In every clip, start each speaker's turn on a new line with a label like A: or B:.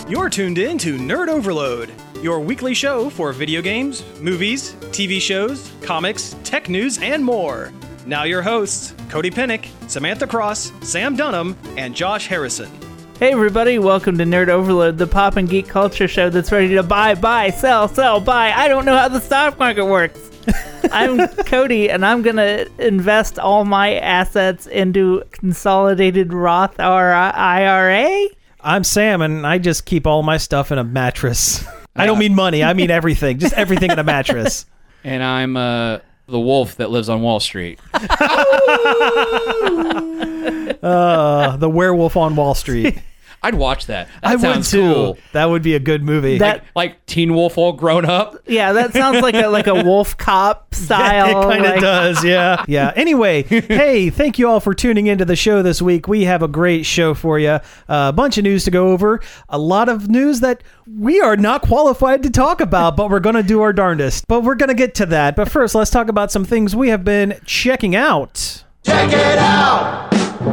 A: You're tuned in to Nerd Overload, your weekly show for video games, movies, TV shows, comics, tech news, and more. Now your hosts, Cody Pennick, Samantha Cross, Sam Dunham, and Josh Harrison.
B: Hey everybody, welcome to Nerd Overload, the pop and geek culture show that's ready to buy, sell, buy. I don't know how the stock market works. I'm Cody, and I'm going to invest all my assets into Consolidated Roth or IRA.
C: I'm Sam, and I just keep all my stuff in a mattress. I don't mean money, I mean everything. Just everything in a mattress.
D: And I'm the wolf that lives on Wall Street.
C: The werewolf on Wall Street.
D: I'd watch that.
C: I would
D: sounds
C: too.
D: cool.
C: That would be a good movie.
D: Like Teen Wolf all grown up.
B: Yeah, that sounds like a wolf cop style.
C: It kind of does, yeah. Yeah. Anyway, hey, thank you all for tuning into the show this week. We have a great show for you. A bunch of news to go over. A lot of news that we are not qualified to talk about, but we're going to do our darndest. But we're going to get to that. But first, let's talk about some things we have been checking out.
E: Check it out!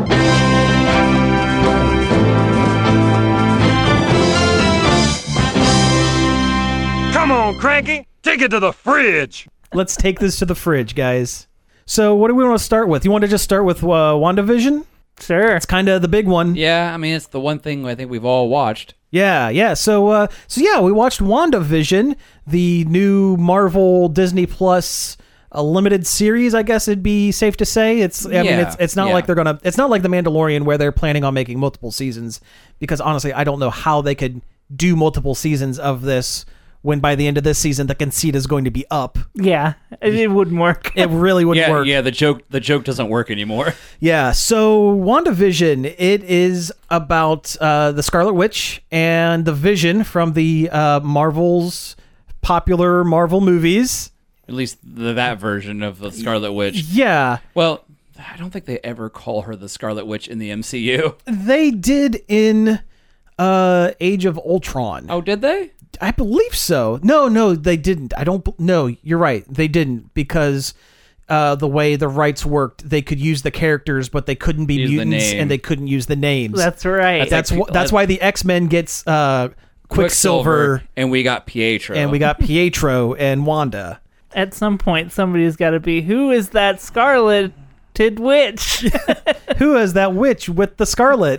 F: Come on, Cranky, take it to the fridge.
C: Let's take this to the fridge, guys. So what do we want to start with? You want to just start with WandaVision?
B: Sure.
C: It's kind of the big one.
D: Yeah, I mean, it's the one thing I think we've all watched.
C: Yeah. So we watched WandaVision, the new Marvel Disney Plus a limited series, I guess it'd be safe to say. It's not like it's not like The Mandalorian where they're planning on making multiple seasons, because honestly, I don't know how they could do multiple seasons of this when by the end of this season the conceit is going to be up.
B: Yeah, it wouldn't work.
C: It really wouldn't work.
D: Yeah, the joke doesn't work anymore.
C: Yeah, so WandaVision, it is about the Scarlet Witch and the Vision from the Marvel's popular Marvel movies.
D: At least that version of the Scarlet Witch.
C: Yeah.
D: Well, I don't think they ever call her the Scarlet Witch in the MCU.
C: They did in Age of Ultron.
D: Oh, did they?
C: I believe so. No, they didn't. No, you're right. They didn't, because the way the rights worked, they could use the characters, but they couldn't be
D: use
C: mutants, and they couldn't use the names.
B: That's right.
C: That's why the X-Men gets Quicksilver,
D: and we got Pietro.
C: And Wanda.
B: At some point, somebody's got to be, who is that Scarleted Witch?
C: Who is that witch with the scarlet?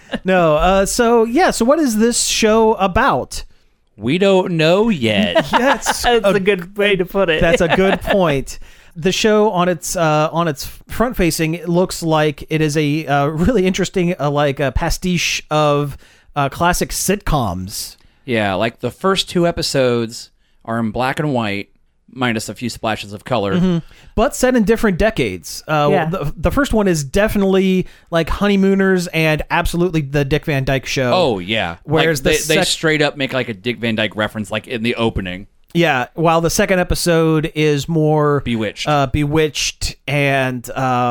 C: No. So what is this show about?
D: We don't know yet.
C: That's
B: a good way to put it.
C: That's a good point. The show on its front facing, it looks like it is a really interesting a pastiche of classic sitcoms.
D: Yeah, like the first 2 episodes are in black and white, minus a few splashes of color.
C: Mm-hmm. But set in different decades. The first one is definitely like Honeymooners and absolutely the Dick Van Dyke Show.
D: Oh, yeah.
C: Whereas
D: they straight up make like a Dick Van Dyke reference like in the opening.
C: Yeah, while the second episode is more
D: Bewitched.
C: Bewitched and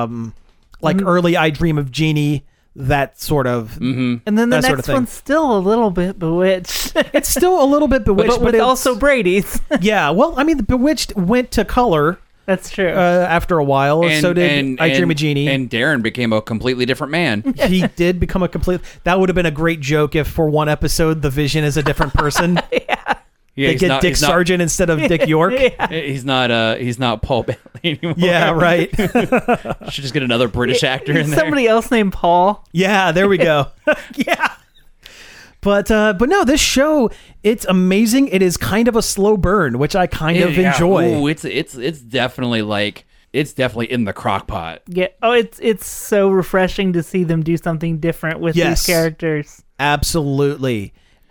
C: early I Dream of Jeannie, that sort of.
D: Mm-hmm.
B: And then the next one's still a little bit Bewitched.
C: It's still a little bit Bewitched,
B: but it's also Brady's.
C: Yeah, well, I mean, the Bewitched went to color.
B: That's true.
C: After a while, so did I Dream of Jeannie.
D: And Darren became a completely different man.
C: He did become a complete. That would have been a great joke if for one episode the Vision is a different person.
D: Yeah,
C: they get Dick Sargent instead of Dick York.
D: Yeah. He's not Paul Bailey anymore.
C: Yeah, right.
D: Should just get another British actor in there.
B: Somebody else named Paul.
C: Yeah, there we go. Yeah. But no, this show, it's amazing. It is kind of a slow burn, which I kind of enjoy.
D: Ooh, it's definitely in the crock pot.
B: Yeah. Oh, it's so refreshing to see them do something different with these characters.
C: Absolutely.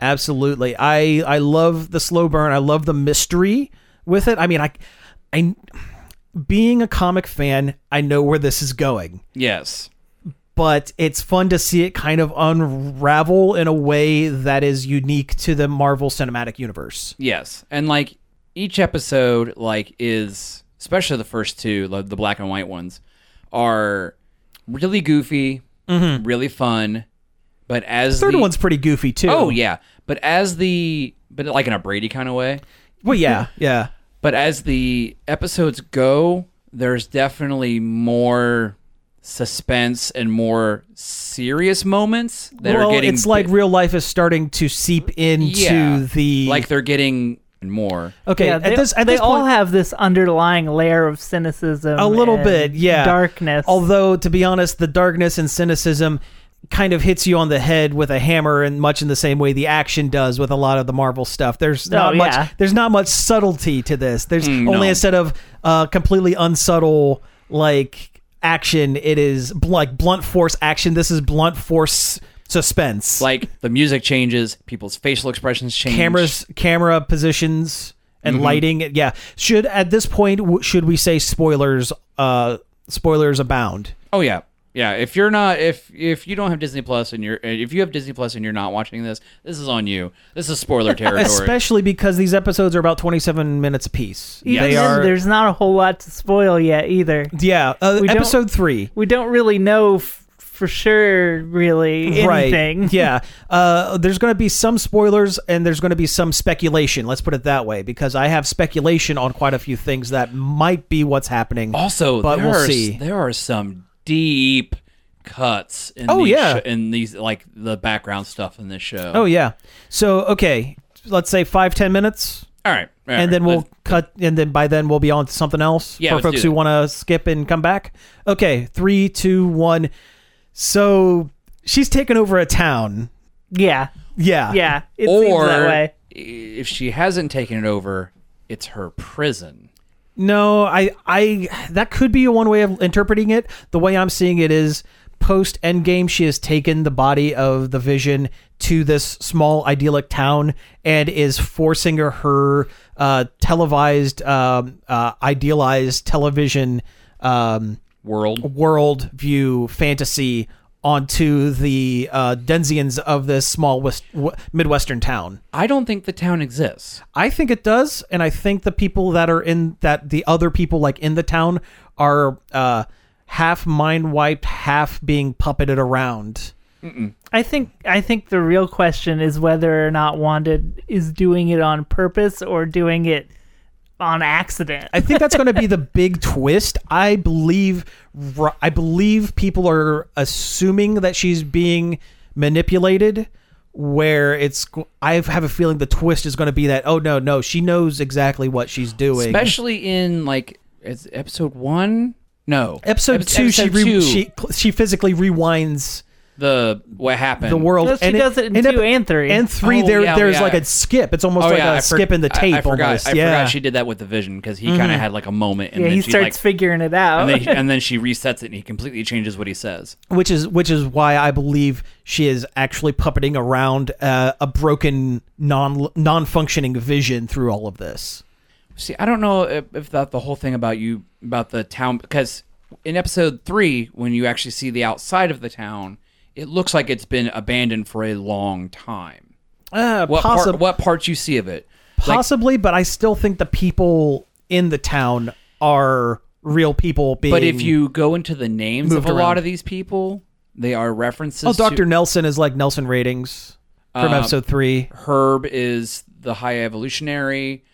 C: I love the slow burn. I love the mystery with it. I mean, I being a comic fan, I know where this is going.
D: Yes.
C: But it's fun to see it kind of unravel in a way that is unique to the Marvel Cinematic Universe.
D: Yes. And like each episode is, especially the first 2, the black and white ones, are really goofy, really fun. But as
C: the third one's pretty goofy too.
D: Oh yeah. But like in a Brady kind of way.
C: Well, yeah.
D: But as the episodes go, there's definitely more suspense and more serious moments that are getting.
C: It's like real life is starting to seep into the.
D: Like they're getting more.
C: Okay,
B: Yeah,
C: at this
B: they all
C: point,
B: have this underlying layer of cynicism.
C: a little
B: and
C: bit, yeah,
B: darkness.
C: Although, to be honest, the darkness and cynicism kind of hits you on the head with a hammer, and much in the same way the action does with a lot of the Marvel stuff. There's not much. There's not much subtlety to this. There's only instead of completely unsubtle like action, it is like blunt force action. This is blunt force suspense.
D: Like the music changes, people's facial expressions change,
C: camera positions and lighting. Yeah. At this point should we say spoilers? Spoilers abound.
D: Oh yeah. Yeah, if you don't have Disney Plus and if you have Disney Plus and you're not watching this is on you. This is spoiler territory.
C: Especially because these episodes are about 27 minutes apiece.
B: Even then, there's not a whole lot to spoil yet either.
C: Yeah, episode 3.
B: We don't really know for sure really anything.
C: Right. Yeah. There's going to be some spoilers and there's going to be some speculation. Let's put it that way, because I have speculation on quite a few things that might be what's happening.
D: Also,
C: but we'll see.
D: There are some deep cuts in in these like the background stuff in this show.
C: Oh yeah. So okay, let's say 5-10 minutes.
D: All right.
C: And then we'll cut, and then by then we'll be on to something else for folks who want to skip and come back. Okay, 3, 2, 1. So she's taken over a town.
B: Yeah.
C: Yeah.
B: It seems that way.
D: If she hasn't taken it over, it's her prison.
C: No, I that could be one way of interpreting it. The way I'm seeing it is post Endgame, she has taken the body of the Vision to this small idyllic town and is forcing her televised, idealized television world view fantasy onto the denizens of this small Midwestern town.
D: I don't think the town exists.
C: I think it does, and I think the people that are in that, the other people like in the town are half mind wiped, half being puppeted around.
B: I think the real question is whether or not Wanda is doing it on purpose or doing it on accident.
C: I think that's going to be the big twist. I believe people are assuming that she's being manipulated, where I have a feeling the twist is going to be that, oh no, she knows exactly what she's doing.
D: Especially in like episode 1? No.
C: Episode 2, she physically rewinds
D: what happened.
C: The world.
B: No, she does it in 2 and 3.
C: And 3, there's like a skip. It's almost a skip in the tape.
D: I forgot she did that with the Vision, because he kind of had like a moment. And then
B: he starts figuring it out.
D: And then she resets it and he completely changes what he says.
C: Which is why I believe she is actually puppeting around a broken, non-functioning Vision through all of this.
D: See, I don't know if that the whole thing about the town, because in episode 3, when you actually see the outside of the town, it looks like it's been abandoned for a long time. What parts you see of it?
C: Possibly, but I still think the people in the town are real people being.
D: But if you go into the names of a lot of these people, they are references.
C: Oh, Dr. Nelson is like Nelson Ratings from episode 3.
D: Herb is the High Evolutionary.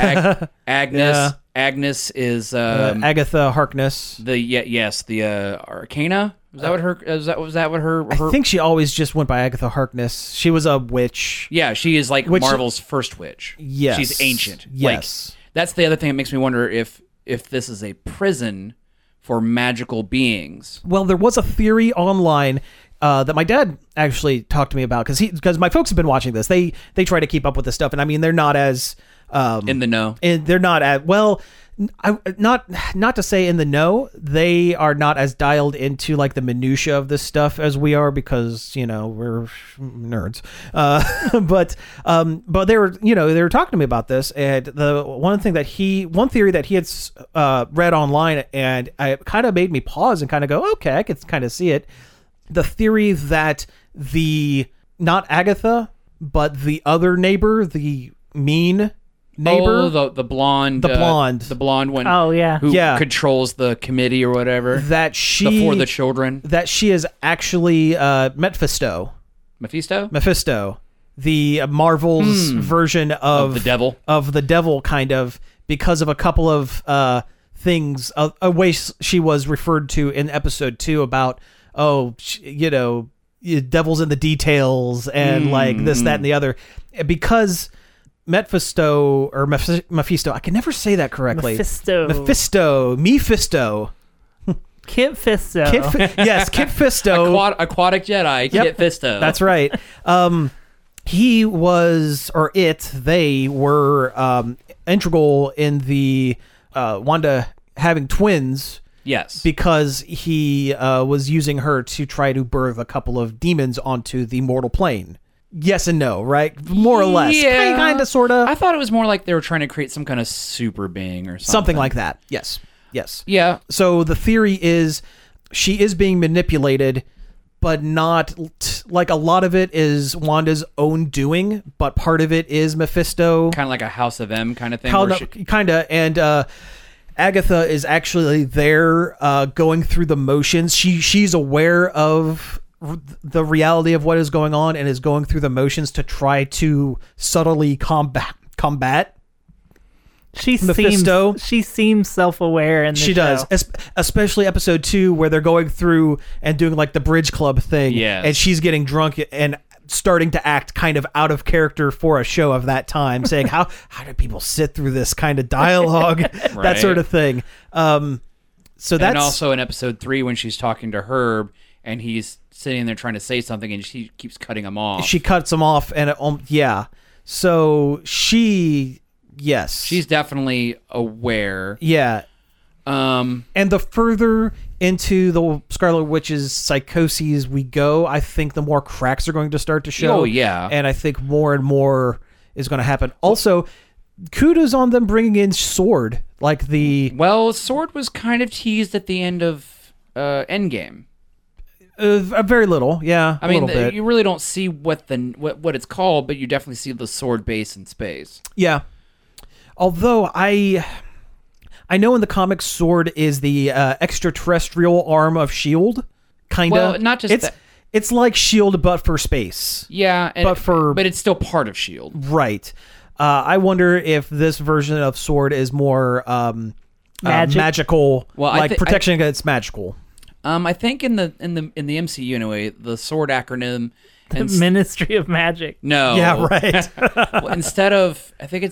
D: Agnes is
C: Agatha Harkness.
D: The Arcana. Was that what her?
C: I think she always just went by Agatha Harkness. She was a witch.
D: Yeah, she is like Marvel's first witch.
C: Yes,
D: she's ancient.
C: Yes,
D: like, that's the other thing that makes me wonder if this is a prison for magical beings.
C: Well, there was a theory online that my dad actually talked to me about, because my folks have been watching this. They try to keep up with this stuff, and I mean they're not as
D: in the know.
C: And they're not at not to say in the know. They are not as dialed into like the minutia of this stuff as we are, because we're nerds. But they were talking to me about this, and one theory that he had read online, and it kind of made me pause and kind of go, okay, I could kind of see it. The theory that not Agatha, but the other neighbor, the mean neighbor,
D: the blonde one.
B: Oh yeah,
D: who controls the committee or whatever.
C: That she
D: for the children.
C: That she is actually Mephisto, the Marvel's version of
D: the devil,
C: kind of, because of a couple of things, a way she was referred to in episode 2 about, devil's in the details and like this, that, and the other, because Mephisto, I can never say that correctly. Mephisto.
B: Kit Fisto.
C: Yes, Kit Fisto.
D: Aquatic Jedi, Kit Fisto.
C: That's right. He was, or they were integral in the Wanda having twins.
D: Yes.
C: Because he was using her to try to birth a couple of demons onto the mortal plane. Yes and no, right? More or less.
D: Yeah.
C: Kind of, sort of.
D: I thought it was more like they were trying to create some kind of super being or something.
C: Something like that. Yes.
D: Yeah.
C: So the theory is she is being manipulated, but not like a lot of it is Wanda's own doing, but part of it is Mephisto.
D: Kind of like a House of M kind of thing.
C: Kind of. And Agatha is actually there going through the motions. She's aware of the reality of what is going on and is going through the motions to try to subtly combat Mephisto.
B: She seems self-aware in the show.
C: She does, especially episode 2 where they're going through and doing like the bridge club thing.
D: Yes.
C: And she's getting drunk and starting to act kind of out of character for a show of that time, saying how do people sit through this kind of dialogue, that sort of thing. So that's,
D: and also in episode 3 when she's talking to Herb and he's sitting there trying to say something and she keeps cutting him off.
C: She cuts him off, and so she's
D: definitely aware.
C: Yeah. And the further into the Scarlet Witch's psychoses we go, I think the more cracks are going to start to show.
D: Oh, yeah.
C: And I think more and more is going to happen. Also, kudos on them bringing in Sword.
D: Sword was kind of teased at the end of Endgame.
C: Very little, yeah.
D: I mean,
C: bit.
D: You really don't see what it's called, but you definitely see the Sword base in space.
C: Yeah. Although I know in the comics, Sword is the extraterrestrial arm of S.H.I.E.L.D., kind of.
D: Well, not just that.
C: It's like S.H.I.E.L.D., but for space.
D: Yeah, but it's still part of S.H.I.E.L.D.
C: Right. I wonder if this version of Sword is more magical, protection against magical.
D: I think in the MCU anyway, the Sword acronym,
B: the Ministry of Magic.
D: No.
C: Yeah, right.
D: Well, instead of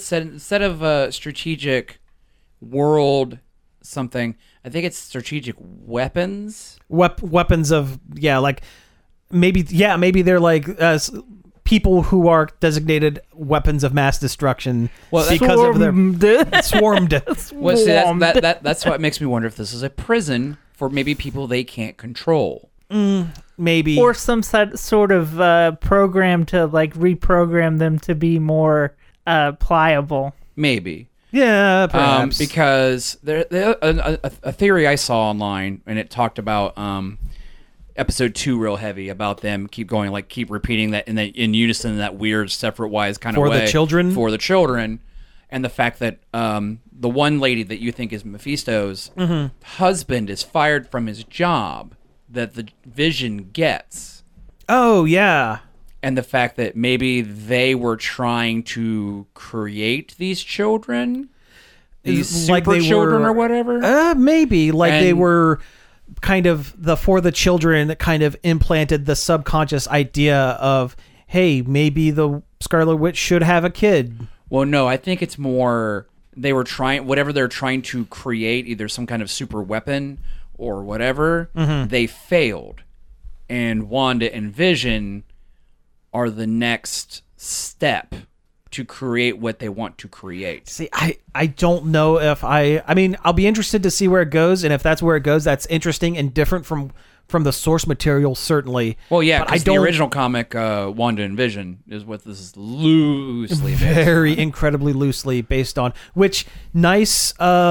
D: strategic world something, I think it's strategic weapons.
C: Weapons of maybe they're like people who are designated weapons of mass destruction because of their swarmed.
D: Well, see, that's what makes me wonder if this is a prison for maybe people they can't control.
C: Maybe.
B: Or some sort of program to reprogram them to be more pliable.
D: Maybe.
C: Yeah, perhaps.
D: Because a theory I saw online, and it talked about episode 2 real heavy about them keep repeating that in unison in that weird separate wise kind of way. For the children. And the fact that the one lady that you think is Mephisto's husband is fired from his job that the Vision gets.
C: Oh, yeah.
D: And the fact that maybe they were trying to create these children, these super children or whatever.
C: Maybe. They were kind of for the children that kind of implanted the subconscious idea of, hey, maybe the Scarlet Witch should have a kid.
D: Well, no, I think it's more they were trying, whatever they're trying to create, either some kind of super weapon or whatever, they failed. And Wanda and Vision are the next step to create what they want to create.
C: See, I don't know if I mean, I'll be interested to see where it goes, and if that's where it goes, that's interesting and different from the source material, certainly.
D: Well, yeah, because the original comic, Wanda and Vision, is what this is loosely based
C: very incredibly loosely based on. Which nice.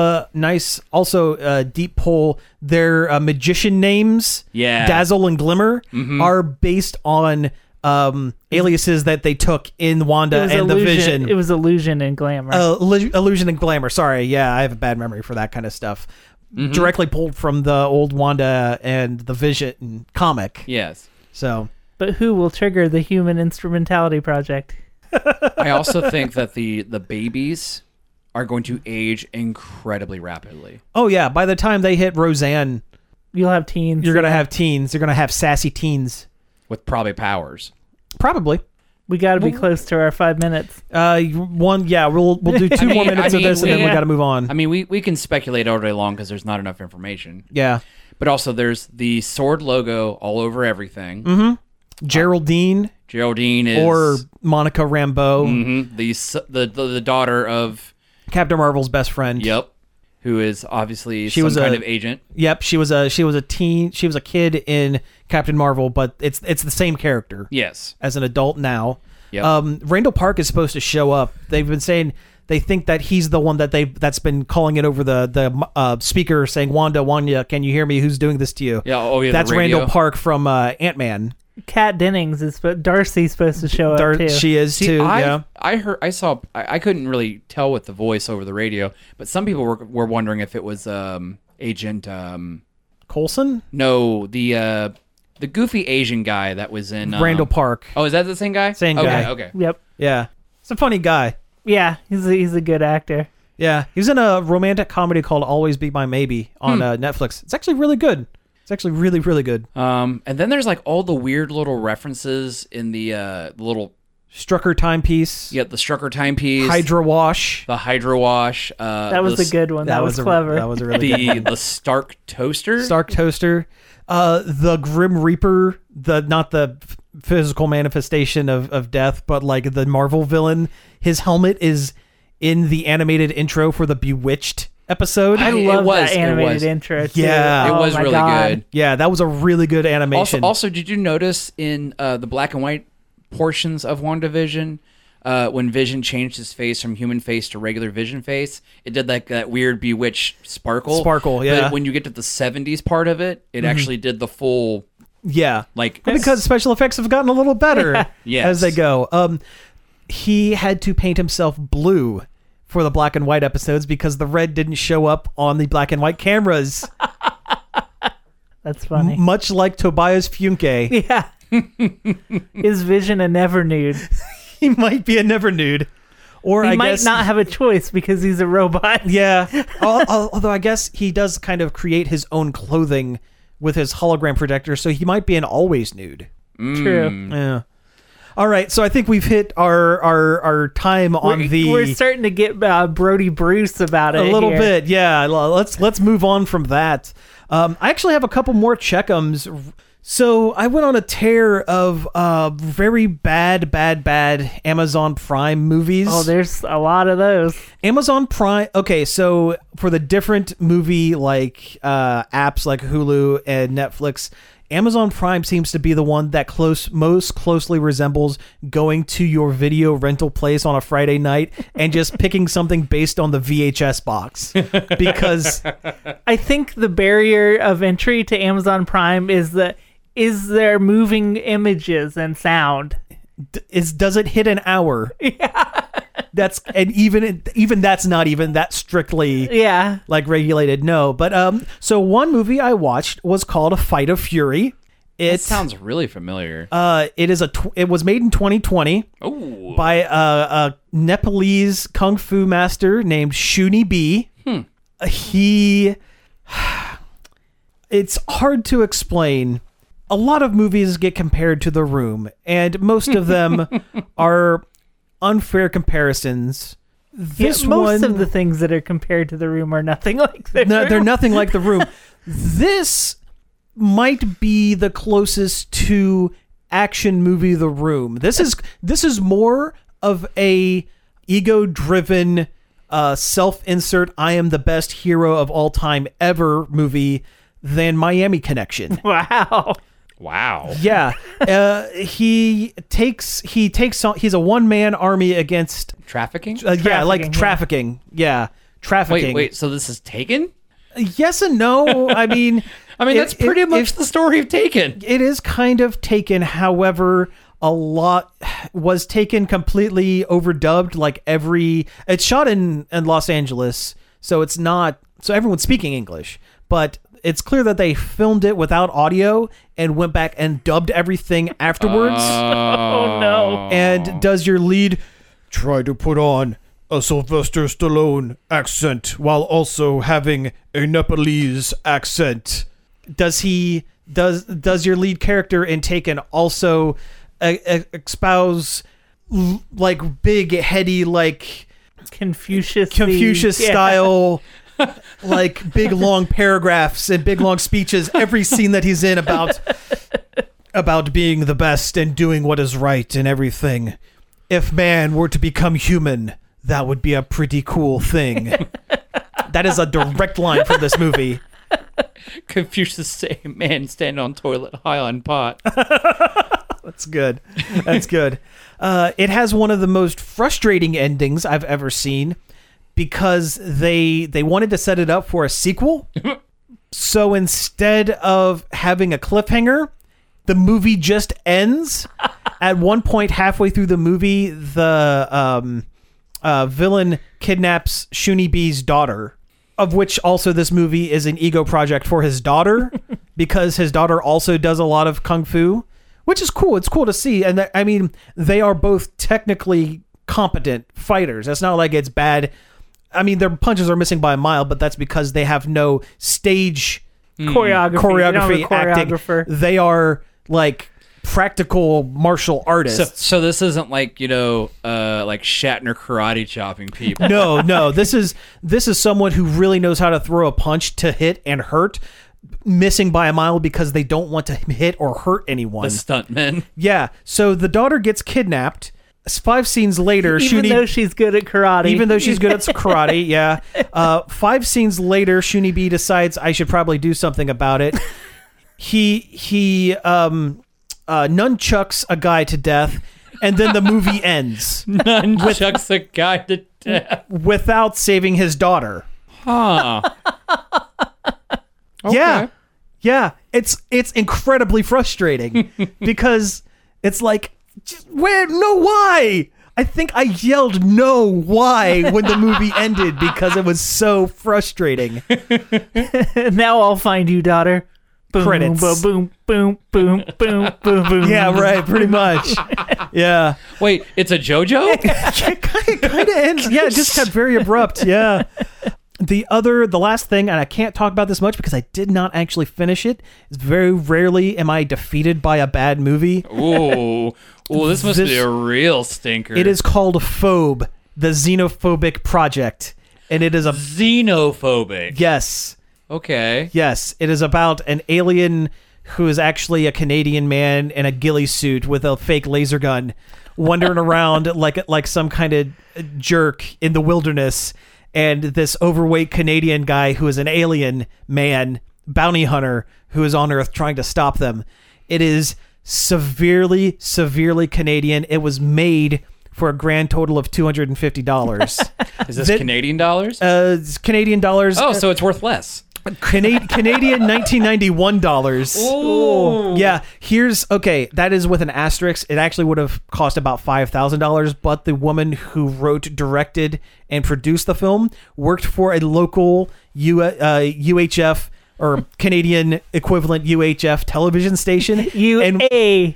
C: Also, deep pull. Their magician names, Dazzle and Glimmer, are based on aliases that they took in Wanda and the Vision.
B: It was Illusion and Glamour.
C: Illusion and Glamour. Sorry, yeah, I have a bad memory for that kind of stuff. Directly pulled from the old Wanda and the Vision comic.
D: Yes.
C: So,
B: but who will trigger the Human Instrumentality Project?
D: I also think that the babies are going to age incredibly rapidly.
C: Oh yeah, by the time they hit Roseanne,
B: You'll have teens.
C: you're gonna have teens. You're gonna have sassy teens.
D: With probably powers.
C: Probably.
B: We got to be close to our 5 minutes.
C: We'll do 2 more minutes of this, and then we got to move on.
D: I mean, we can speculate all day long because there's not enough information.
C: Yeah.
D: But also, there's the sword logo all over everything.
C: Mm-hmm. Geraldine
D: is...
C: or Monica Rambeau.
D: Mm-hmm, the daughter of...
C: Captain Marvel's best friend.
D: Yep. Who is obviously some kind of agent.
C: Yep, she was a teen. She was a kid in Captain Marvel, but it's the same character.
D: Yes.
C: As an adult now.
D: Yep.
C: Randall Park is supposed to show up. They've been saying they think that he's the one that's been calling it over the speaker, saying, Wanda, can you hear me? Who's doing this to you?
D: Yeah. Oh yeah.
C: That's Randall Park from Ant-Man.
B: Kat Dennings Darcy's supposed to show up too.
C: She is too. Yeah.
D: I couldn't really tell with the voice over the radio, but some people were wondering if it was Agent
C: Coulson.
D: No, the goofy Asian guy that was in
C: Randall Park.
D: Oh, is that the same guy?
C: Same guy.
D: Okay.
B: Yep.
C: Yeah, it's a funny guy.
B: Yeah, he's a good actor.
C: Yeah, he was in a romantic comedy called Always Be My Maybe on Netflix. It's actually really good. It's actually really, really good.
D: And then there's like all the weird little references in the little
C: Strucker timepiece.
D: Yeah, the Strucker timepiece.
C: Hydra Wash.
D: The Hydra Wash.
B: That was a good one. That was clever.
C: That was a really good one.
D: The Stark Toaster.
C: Stark Toaster. The Grim Reaper. Not the physical manifestation of death, but like the Marvel villain. His helmet is in the animated intro for the Bewitched episode.
B: I love that animated intro too.
C: Yeah.
D: It was really good.
C: Yeah, that was a really good animation.
D: Also, did you notice in the black and white portions of WandaVision, when Vision changed his face from human face to regular Vision face, it did like that weird Bewitched sparkle.
C: Yeah.
D: But when you get to the 70s part of it, it actually did the full...
C: Yeah.
D: Like...
C: Because special effects have gotten a little better
D: yes.
C: as they go. He had to paint himself blue for the black and white episodes because the red didn't show up on the black and white cameras.
B: That's funny.
C: Much like Tobias Funke.
B: Yeah. Is Vision a never nude?
C: He might be a never nude. Or
B: he might not have a choice because he's a robot.
C: Yeah. Although I guess he does kind of create his own clothing with his hologram projector, so he might be an always nude.
B: True.
C: Yeah. All right, so I think we've hit our time on the...
B: We're starting to get Brody Bruce about it
C: a little
B: here.
C: bit, yeah. Let's move on from that. I actually have a couple more checkums. So I went on a tear of very bad Amazon Prime movies.
B: Oh, there's a lot of those.
C: Amazon Prime. Okay, so for the different movie like apps like Hulu and Netflix, Amazon Prime seems to be the one that most closely resembles going to your video rental place on a Friday night and just picking something based on the VHS box. Because
B: I think the barrier of entry to Amazon Prime is there moving images and sound.
C: Does it hit an hour? Yeah. Even that's not even that strictly like regulated. No, but so one movie I watched was called A Fight of Fury.
D: That sounds really familiar.
C: It was made in 2020 by a Nepalese kung fu master named Shuni B. It's hard to explain. A lot of movies get compared to The Room, and most of them are unfair comparisons.
B: Most of the things that are compared to The Room are nothing like The Room.
C: They're nothing like The Room. This might be the closest to action movie The Room. This is more of a ego-driven self-insert I am the best hero of all time ever movie than Miami Connection.
D: Wow.
C: Yeah. He's a one-man army against
D: trafficking?
C: Trafficking. Yeah. Trafficking.
D: Wait, so this is Taken?
C: Yes and no. I mean,
D: that's pretty much the story of Taken.
C: It is kind of Taken. However, a lot was Taken completely overdubbed. It's shot in Los Angeles, so it's not, so everyone's speaking English, but it's clear that they filmed it without audio and went back and dubbed everything afterwards.
B: Oh no.
C: And does your lead try to put on a Sylvester Stallone accent while also having a Nepalese accent. Does your lead character in Taken also espouse like big, heady, like
B: Confucius
C: style, like big long paragraphs and big long speeches every scene that he's in about being the best and doing what is right and everything? If man were to become human, that would be a pretty cool thing. That is a direct line from this movie.
D: Confucius say, man standing on toilet high on pot.
C: That's good. That's good. It has one of the most frustrating endings I've ever seen because they wanted to set it up for a sequel. So instead of having a cliffhanger, the movie just ends. At one point, halfway through the movie, the villain kidnaps Shuni B's daughter, of which also this movie is an ego project for his daughter because his daughter also does a lot of kung fu, which is cool. It's cool to see. And I mean, they are both technically competent fighters. It's not like it's bad. I mean, their punches are missing by a mile, but that's because they have no stage choreography acting. They are like practical martial artists.
D: So this isn't like, like Shatner karate chopping people.
C: No. This is someone who really knows how to throw a punch to hit and hurt, missing by a mile because they don't want to hit or hurt anyone.
D: The stuntmen.
C: Yeah. So the daughter gets kidnapped. 5 scenes later,
B: even though she's good at karate, yeah. 5 scenes later, Shuni B decides I should probably do something about it. He nunchucks a guy to death, and then the movie ends.
D: Nunchucks a guy to death
C: without saving his daughter.
D: Huh. Okay.
C: Yeah. It's incredibly frustrating because it's like, why? I think I yelled no why when the movie ended because it was so frustrating.
B: Now I'll find you, daughter. Boom,
C: Credits.
B: Boom, boom, boom, boom, boom, boom.
C: Yeah, right. Pretty much. Yeah.
D: Wait, it's a JoJo?
C: It kind of ends. Yeah, it just got very abrupt. Yeah. The last thing, and I can't talk about this much because I did not actually finish it, is very rarely am I defeated by a bad movie.
D: Ooh, this must be a real stinker.
C: It is called Phobe, the Xenophobic Project, and it is a
D: Xenophobic.
C: Yes.
D: Okay.
C: Yes, it is about an alien who is actually a Canadian man in a ghillie suit with a fake laser gun, wandering around like some kind of jerk in the wilderness. And this overweight Canadian guy who is an alien man, bounty hunter, who is on Earth trying to stop them. It is severely, severely Canadian. It was made for a grand total of $250.
D: Is this Canadian dollars?
C: It's Canadian dollars.
D: Oh, so it's worth less.
C: Canadian $1991.
D: Ooh.
C: Yeah, that is with an asterisk. It actually would have cost about $5,000, but the woman who wrote, directed, and produced the film worked for a local UHF or Canadian equivalent UHF television station.
B: UAF.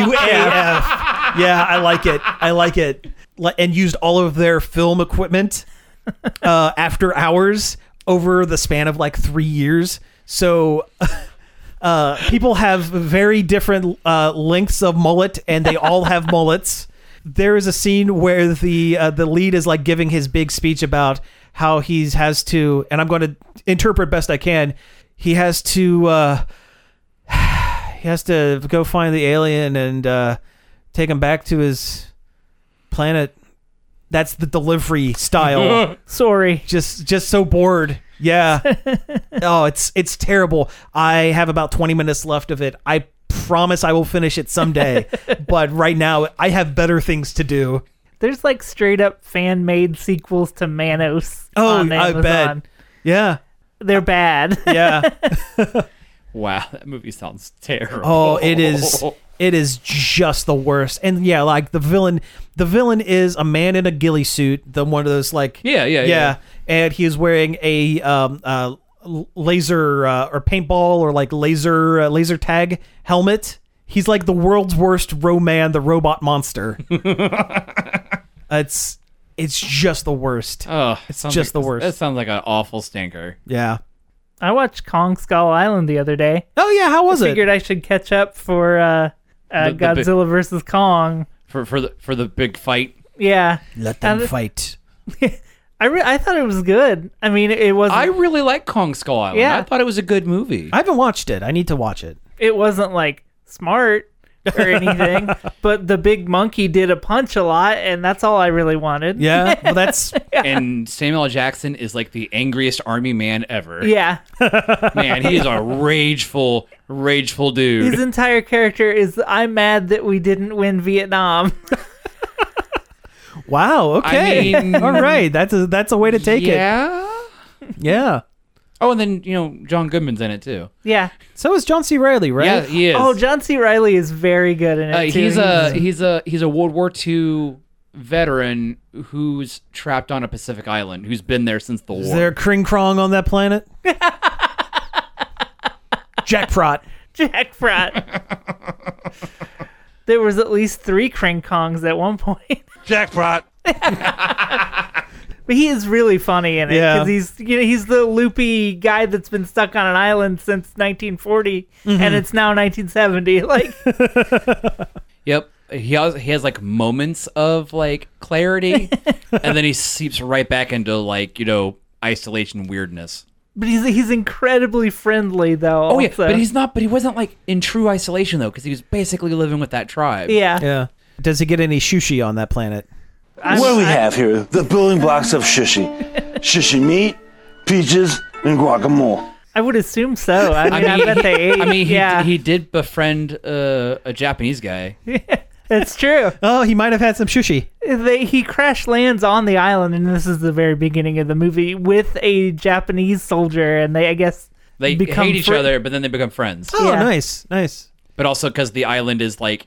C: Yeah, I like it. And used all of their film equipment after hours over the span of like 3 years. So people have very different lengths of mullet, and they all have mullets. There is a scene where the lead is like giving his big speech about how he has to, and I'm going to interpret best I can. He has to go find the alien and take him back to his planet. That's the delivery style.
B: Sorry.
C: Just so bored. Yeah. Oh, it's terrible. I have about 20 minutes left of it. I promise I will finish it someday. But right now, I have better things to do.
B: There's like straight up fan made sequels to Manos. On Amazon.
C: I bet. Yeah.
B: They're bad.
C: Yeah.
D: Wow, that movie sounds terrible.
C: Oh, it is. It is just the worst. And yeah, like the villain is a man in a ghillie suit. One of those like yeah. And he is wearing a laser or paintball or like laser tag helmet. He's like the world's worst Roman, the robot monster. It's just the worst.
D: Oh,
C: it's just the worst.
D: That sounds like an awful stinker.
C: Yeah.
B: I watched Kong Skull Island the other day.
C: Oh yeah, how was
B: I
C: it?
B: figured I should catch up for Godzilla versus Kong.
D: For the big fight.
B: Yeah.
C: Let them fight.
B: I thought it was good. I mean, it wasn't.
D: I really like Kong Skull Island.
B: Yeah.
D: I thought it was a good movie.
C: I haven't watched it. I need to watch it.
B: It wasn't like smart or anything, but the big monkey did a punch a lot, and that's all I really wanted.
C: Yeah, well, that's
D: And Samuel L. Jackson is like the angriest army man ever.
B: Yeah.
D: Man, he is a rageful dude.
B: His entire character is, I'm mad that we didn't win Vietnam.
C: wow. Okay,
D: I mean,
C: all right. That's a way to take it.
D: Yeah.
C: Yeah.
D: Oh, and then John Goodman's in it too.
B: Yeah.
C: So is John C. Reilly, right?
D: Yeah, he is.
B: Oh, John C. Reilly is very good in it too.
D: He's a World War II veteran who's trapped on a Pacific island, who's been there since the war.
C: Is there a Kring Krong on that planet? Jack Frott.
B: Jack Frott. There was at least 3 Kring Kongs at one point.
F: Jackpot.
B: But he is really funny in it
C: Yeah.
B: because he's the loopy guy that's been stuck on an island since 1940, and it's now 1970. Like,
D: Yep. He has like moments of like clarity, and then he seeps right back into like isolation weirdness.
B: but he's incredibly friendly though.
D: Oh yeah,
B: also.
D: but he's not. But he wasn't like in true isolation though, because he was basically living with that tribe.
B: Yeah.
C: Yeah. Does he get any sushi on that planet?
E: What do we have here? The building blocks of shishi. Shishi meat, peaches, and guacamole.
B: I would assume so. I bet they ate.
D: I mean,
B: yeah,
D: he did befriend a Japanese guy.
B: it's true.
C: Oh, he might have had some sushi.
B: He crash lands on the island, and this is the very beginning of the movie with a Japanese soldier, and I guess
D: They
B: become
D: hate each other, but then they become friends.
C: Oh,
B: Yeah.
C: nice.
D: But also because the island is like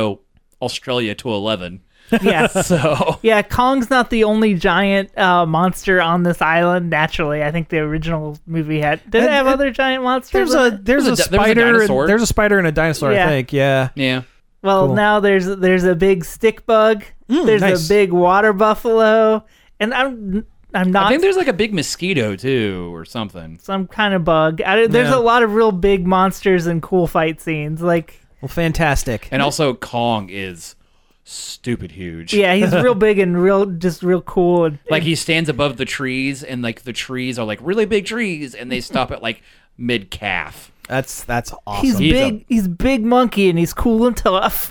D: Australia to 11.
B: Yes.
D: So
B: Yeah, Kong's not the only giant monster on this island. Naturally, I think the original movie did it have other giant monsters?
C: There's a
D: There was a
C: spider.
D: dinosaur.
C: There's a spider and a dinosaur.
B: Yeah.
C: I think. Yeah.
D: yeah.
B: Well,
C: Cool.
B: now there's a big stick bug. There's
C: nice.
B: a big water buffalo, and I'm not
D: I think there's like a big mosquito too, or something.
B: some kind of bug. There's
C: Yeah.
B: a lot of real big monsters and cool fight scenes. Like,
C: Well, fantastic.
D: And also, Kong is stupid huge.
B: yeah, he's real big and real cool. And,
D: Like he stands above the trees, and like the trees are like really big trees, and they stop at like mid calf.
C: That's awesome.
B: he's
D: He's
B: big. He's big monkey, and he's cool and tough.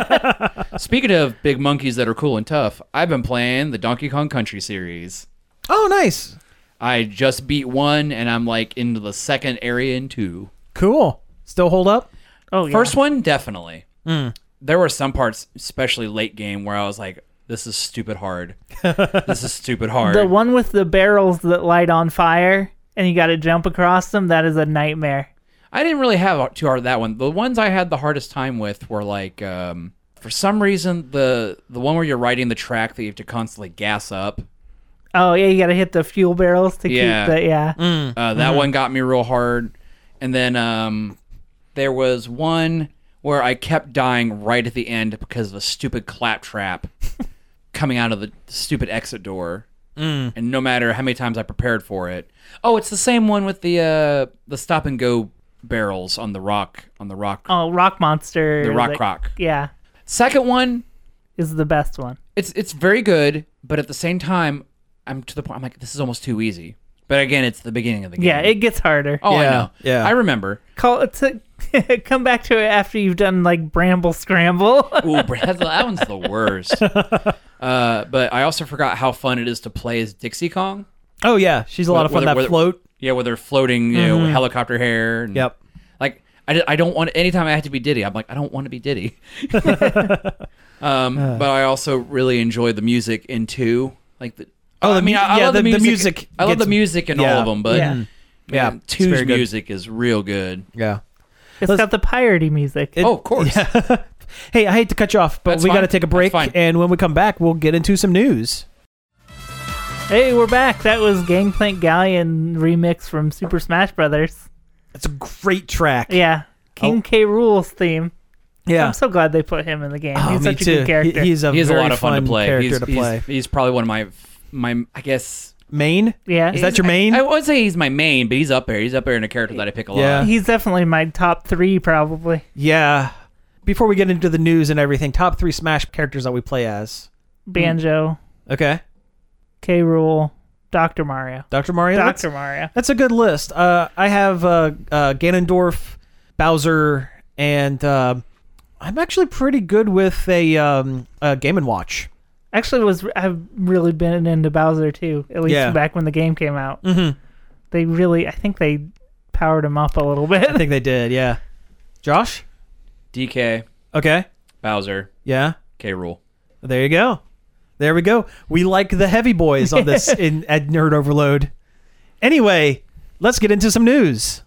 D: Speaking of big monkeys that are cool and tough, I've been playing the Donkey Kong Country series.
C: Oh, nice.
D: I just beat 1, and I'm like into the second area in 2.
C: Cool. Still hold up?
B: Oh, yeah.
D: First one, definitely. There were some parts, especially late game, where I was like, this is stupid hard. This is stupid hard.
B: The one with the barrels that light on fire, and you got to jump across them. That is a nightmare.
D: I didn't really have too hard that one. The ones I had the hardest time with were like, for some reason, the one where you're riding the track that you have to constantly gas up.
B: Oh yeah, you got to hit the fuel barrels to
D: Yeah.
B: keep the yeah.
D: That one got me real hard. And then there was one where I kept dying right at the end because of a stupid claptrap coming out of the stupid exit door. And no matter how many times I prepared for it. Oh, it's the same one with the stop and go barrels on the rock.
B: Oh, Rock Monster.
D: The Rock
B: like-
D: Rock.
B: Yeah,
D: Second one,
B: is the best one.
D: it's very good, but at the same time, I'm to the point. I'm like, this is almost too easy. But again, it's the beginning of the game.
B: Yeah, it gets harder.
D: Oh, I
C: Yeah,
D: know.
C: yeah.
D: I remember.
B: Come back to it after you've done like Bramble Scramble.
D: Ooh, that one's the worst. But I also forgot how fun it is to play as Dixie Kong.
C: Oh, yeah. She's a lot of fun. That float.
D: Yeah, where they're floating, helicopter hair. And,
C: Yep.
D: Like, I don't want, anytime I have to be Diddy, I'm like, I don't want to be Diddy. But I also really enjoy the music in 2. Like, I love the music. I love the music in all of them, but
B: Yeah.
D: man,
C: Yeah, it's
D: 2's
C: very good.
D: music is real good.
C: Yeah.
B: It's got the piratey music.
D: Oh, of course.
C: Hey, I hate to cut you off, but
D: That's
C: we got to
D: fine.
C: take a
D: That's
C: break.
D: fine.
C: And when we come back, we'll get into some news.
B: Hey, we're back. That was Gangplank Galleon remix from Super Smash Brothers.
C: It's a great track.
B: Yeah, King K. Rool's theme.
C: Yeah.
B: I'm so glad they put him in the game.
C: Oh,
B: He's
C: me
B: such a
C: too.
B: good character.
C: He's a
D: He has a
C: very
D: lot of fun to play.
C: character to play.
D: He's probably one of my I guess.
C: Main?
B: Yeah.
C: Is that your main?
D: I would say he's my main, but he's up there. He's up there in a character that I pick a
C: Yeah.
D: lot.
B: He's definitely my top 3, probably.
C: Yeah. Before we get into the news and everything, top 3 Smash characters that we play as.
B: Banjo,
C: Okay.
B: K. Rool, Dr. Mario.
C: Dr. Mario?
B: Dr. Mario.
C: That's a good list. I have Ganondorf, Bowser, and I'm actually pretty good with a Game & Watch.
B: Actually, I've really been into Bowser too. At least back when the game came out.
C: Mm-hmm.
B: I think they powered him up a little bit.
C: I think they did, yeah. Josh?
D: DK,
C: Okay.
D: Bowser,
C: Yeah.
D: K. Rool.
C: There you go. There we go. We like the heavy boys on this at Nerd Overload. Anyway, let's get into some news.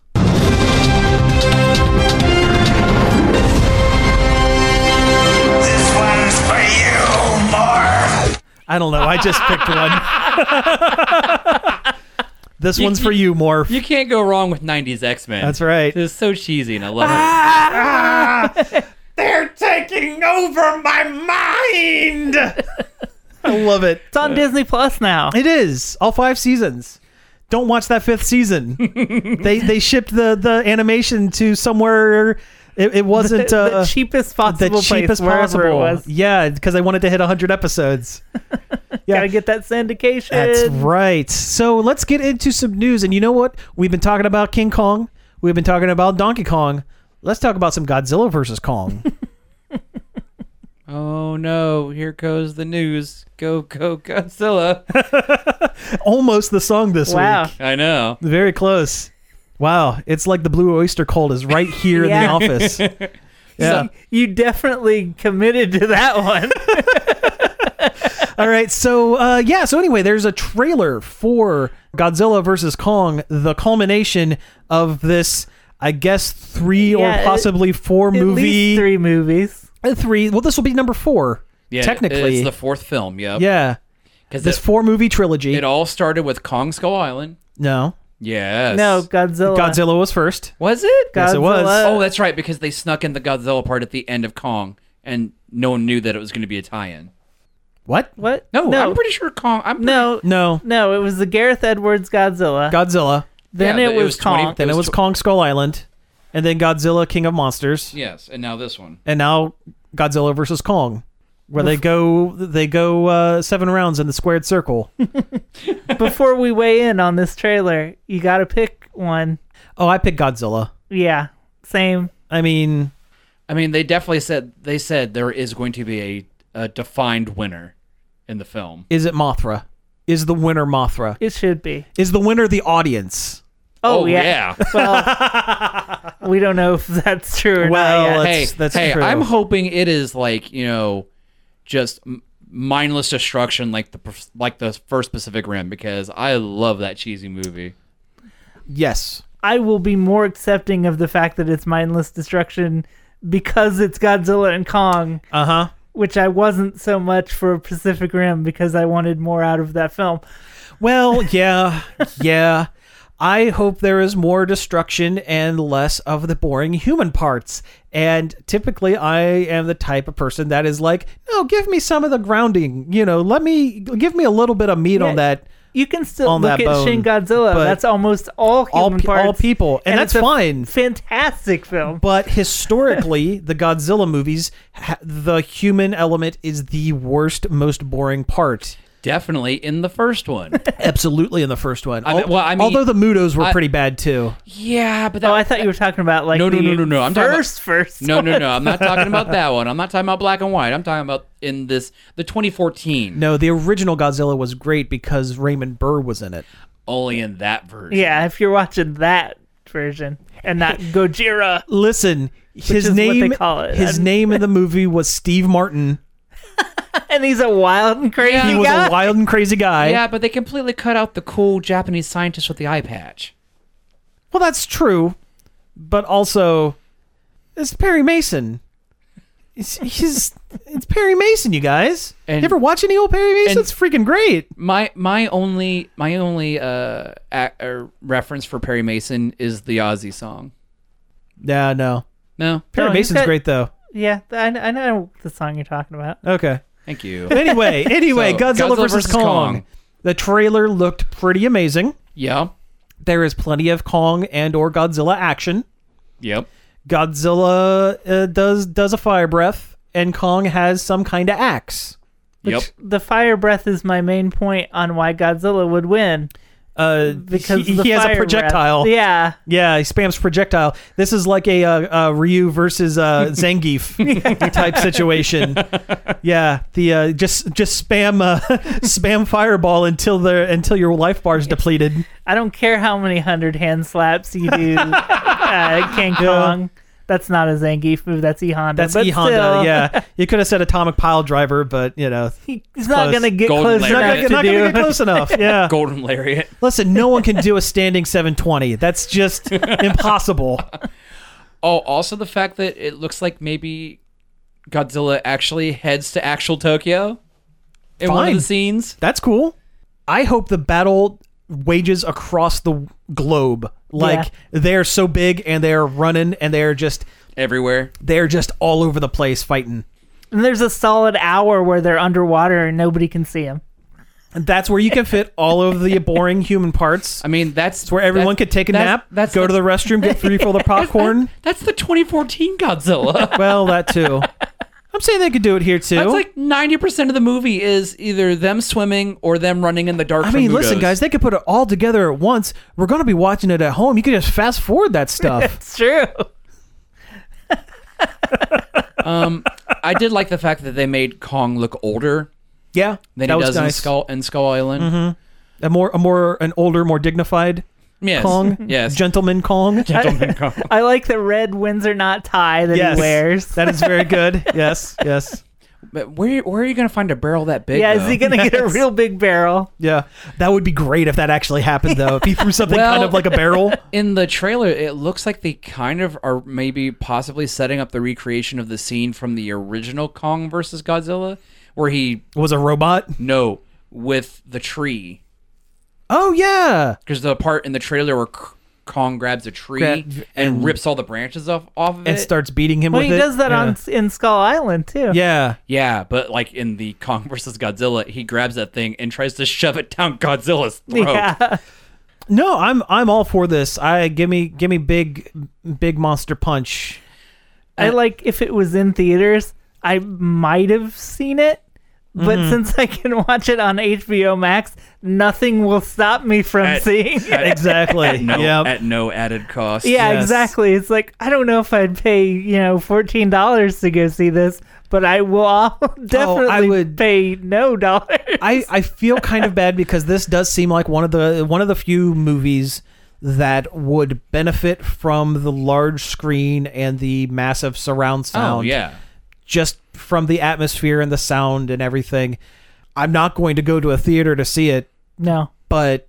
G: This one's for you, Marv.
C: I don't know. I just picked one. This one's for you, Morph.
D: You can't go wrong with 90s X-Men.
C: That's right.
D: It's so cheesy, and I love it.
C: They're taking over my mind. I love it.
B: It's on Disney Plus now.
C: It is. All 5 seasons. Don't watch that 5th season. They shipped the animation to somewhere. It wasn't
B: the cheapest possible place, wherever it was.
C: Yeah, because they wanted to hit 100 episodes. Yeah.
B: Gotta get that syndication.
C: That's right. So let's get into some news. And you know what? We've been talking about King Kong. We've been talking about Donkey Kong. Let's talk about some Godzilla versus Kong.
D: Oh no, here goes the news. Go, go, Godzilla.
C: Almost the song this
B: Wow.
C: week.
D: I know.
C: Very close. Wow. It's like the Blue Oyster Cult is right here
B: Yeah.
C: in the office. Yeah.
B: You definitely committed to that one.
C: All right. So, so anyway, there's a trailer for Godzilla versus Kong, the culmination of this, I guess, 3 or possibly 4
B: At
C: movie.
B: least 3 movies.
C: 3. Well, this will be number 4.
D: Yeah,
C: technically.
D: it's the 4th film. Yep.
C: Yeah.
D: because
C: This 4-movie trilogy.
D: it all started with Kong Skull Island.
C: No.
D: Yes.
B: No, Godzilla.
C: Godzilla was first.
D: Was it?
C: Yes, it was.
D: Oh, that's right, because they snuck in the Godzilla part at the end of Kong, and no one knew that it was going to be a tie-in.
C: What?
B: What?
D: No, I'm pretty sure Kong.
B: No,
C: No.
B: it was the Gareth Edwards Godzilla.
C: Godzilla.
B: Then
D: Yeah,
B: it was Kong.
C: Then it was Kong Skull Island. And then Godzilla King of Monsters.
D: Yes, and now this one.
C: And now Godzilla versus Kong. Where they go 7 rounds in the squared circle.
B: Before we weigh in on this trailer, you got to pick one.
C: Oh, I picked Godzilla.
B: Yeah, same.
C: I mean,
D: they definitely said there is going to be a defined winner in the film.
C: is it Mothra? Is the winner Mothra?
B: It should be.
C: Is the winner the audience?
B: Oh yeah. Well, we don't know if that's true or
C: Well,
B: not yet.
C: That's
D: hey,
C: true.
D: I'm hoping it is like, just mindless destruction like the first Pacific Rim, because I love that cheesy movie.
C: Yes.
B: I will be more accepting of the fact that it's mindless destruction because it's Godzilla and Kong,
C: Uh-huh.
B: which I wasn't so much for Pacific Rim because I wanted more out of that film.
C: Well, yeah. Yeah. I hope there is more destruction and less of the boring human parts. And typically I am the type of person that is like, no, give me some of the grounding. Give me a little bit of meat on that.
B: You can still
C: on
B: look
C: that
B: at
C: bone,
B: Shin Godzilla.
C: but
B: That's almost all human parts.
C: All people. And that's
B: it's a
C: fine.
B: Fantastic film.
C: But historically, the Godzilla movies, the human element is the worst, most boring part.
D: Definitely in the first one.
C: Absolutely in the first one.
D: I mean,
C: although the Mutos were pretty bad too.
D: Yeah, but
B: I thought you were talking about like
D: No.
B: the
D: I'm talking
B: first.
D: No. I'm not talking about that one. I'm not talking about Black and White. I'm talking about the 2014.
C: No, the original Godzilla was great because Raymond Burr was in it.
D: Only in that version.
B: Yeah, if you're watching that version and not Gojira.
C: Listen, his
B: is
C: name
B: what they call it.
C: His name in the movie was Steve Martin.
B: And he's a wild and crazy
C: He was
B: guy.
C: a wild and crazy guy.
D: Yeah, but they completely cut out the cool Japanese scientist with the eye patch.
C: Well, that's true, but also it's Perry Mason. It's Perry Mason, you guys.
D: And-
C: you ever watch any old Perry Mason? It's freaking great.
D: My only reference for Perry Mason is the Ozzy song.
C: Yeah, no.
D: No,
C: Perry
B: No, he's
C: Mason's
B: got-
C: great though.
B: Yeah, I know the song you're talking about.
C: Okay.
D: Thank you.
C: Anyway,
D: So,
C: Godzilla vs. Kong. The trailer looked pretty amazing.
D: Yeah.
C: There is plenty of Kong and or Godzilla action.
D: Yep.
C: Godzilla does a fire breath, and Kong has some kind of axe.
D: Yep.
B: The fire breath is my main point on why Godzilla would win. Because
C: he has a projectile.
B: Breath. Yeah.
C: Yeah, he spams projectile. This is like a Ryu versus Zangief type situation. Yeah, the just spam spam fireball until your life bar is depleted.
B: I don't care how many 100 hand slaps you do, King Kong. That's not a Zangief move. That's E-Honda.
C: That's E-Honda, yeah. You could have said Atomic Pile Driver, but,
B: he's not going to get
D: Golden
B: close
D: Lariat.
B: enough
C: not
B: to
C: going
B: do.
C: to get close enough. Yeah.
D: Golden Lariat.
C: Listen, no one can do a standing 720. That's just impossible.
D: Oh, also the fact that it looks like maybe Godzilla actually heads to actual Tokyo in one of
C: Fine.
D: the scenes.
C: That's cool. I hope the battle wages across the globe. Like, they're so big and they're running and they're just
D: Everywhere.
C: all over the place fighting.
B: And there's a solid hour where they're underwater and nobody can see them.
C: And that's where you can fit all of the boring human parts.
D: I mean, that's
C: It's where everyone could take a nap, go to the restroom, get free for the popcorn.
D: That's the 2014 Godzilla.
C: Well, that too. I'm saying they could do it here too.
D: That's like 90% of the movie is either them swimming or them running in the dark.
C: I mean, listen, guys, they could put it all together at once. We're going to be watching it at home. You could just fast forward that stuff.
B: It's true.
D: I did like the fact that they made Kong look older
C: Yeah,
D: than
C: that
D: he
C: was
D: does
C: nice.
D: in Skull Island.
C: Mm-hmm. An older, more dignified
D: Yes.
C: Kong.
D: Yes.
C: Gentleman Kong.
D: Gentleman Kong.
B: I like the red Windsor knot tie that
C: Yes.
B: he wears.
C: That is very good. Yes, yes.
D: But where are you going to find a barrel that big?
B: Yeah,
D: though?
B: is he going to get a real big barrel?
C: Yeah. That would be great if that actually happened, though. If he threw something
D: Well-
C: kind of like a barrel.
D: In the trailer, it looks like they kind of are maybe possibly setting up the recreation of the scene from the original Kong versus Godzilla, where he
C: Was a robot.
D: with the tree,
C: Oh, yeah.
D: because the part in the trailer where Kong grabs a tree
C: and
D: and rips all the branches off of it.
C: And starts beating him
B: Well,
C: with
B: he
C: it.
B: does that
C: Yeah.
B: in Skull Island, too.
C: Yeah.
D: Yeah, but like in the Kong versus Godzilla, he grabs that thing and tries to shove it down Godzilla's throat.
B: Yeah.
C: No, I'm all for this. Give me big monster punch.
B: I like if it was in theaters, I might have seen it. But since I can watch it on HBO Max, nothing will stop me from seeing it.
C: Exactly.
D: At no added cost.
B: Yeah,
C: Yes.
B: exactly. It's like, I don't know if I'd pay, $14 to go see this, but I will definitely
C: would-
B: pay no dollars.
C: I feel kind of bad because this does seem like one of the few movies that would benefit from the large screen and the massive surround sound.
D: Oh, yeah.
C: Just from the atmosphere and the sound and everything. I'm not going to go to a theater to see it,
B: No.
C: but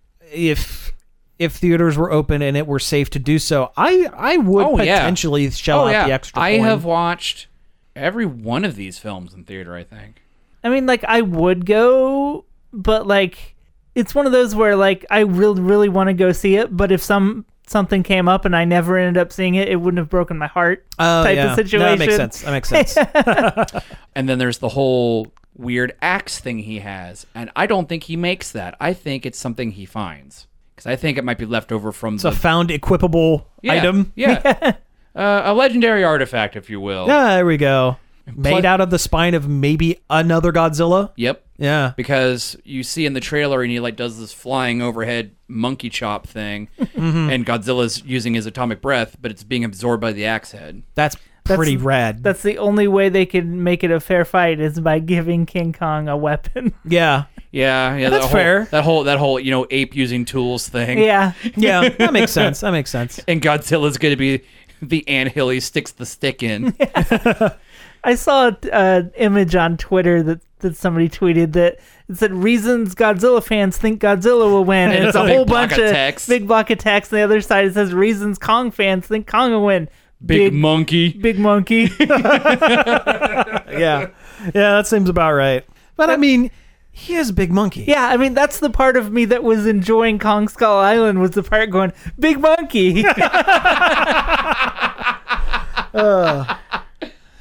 C: if theaters were open and it were safe to do so, I would
D: Oh, yeah.
C: potentially shell out the extra
D: I
C: coin.
D: have watched every one of these films in theater, I think.
B: I mean, I would go, but, it's one of those where, I really, really want to go see it, but if something came up and I never ended up seeing it, it wouldn't have broken my heart type of situation.
C: No, that makes sense.
D: And then there's the whole weird axe thing he has, and I don't think he makes that. I think it's something he finds, because I think it might be left over from
C: It's a found equipable item.
D: Yeah. A legendary artifact, if you will.
C: Yeah, there we go. Made out of the spine of maybe another Godzilla.
D: Yep.
C: Yeah.
D: Because you see in the trailer, and he does this flying overhead monkey chop thing, and Godzilla's using his atomic breath, but it's being absorbed by the axe head.
C: That's pretty rad.
B: That's the only way they could make it a fair fight is by giving King Kong a weapon.
C: Yeah.
D: Yeah,
C: That's fair.
D: That whole ape using tools thing.
B: Yeah.
C: Yeah, that makes sense. That makes sense.
D: And Godzilla's going to be the anthill he sticks the stick in.
B: I saw an image on Twitter that somebody tweeted that it said reasons Godzilla fans think Godzilla will win, and it's a whole bunch of
D: text.
B: big block of text. And the other side it says reasons Kong fans think Kong will win.
D: Big monkey.
B: Big monkey.
C: Yeah. Yeah, that seems about right. But I mean, he is a big monkey.
B: Yeah, I mean that's the part of me that was enjoying Kong Skull Island was the part going big monkey.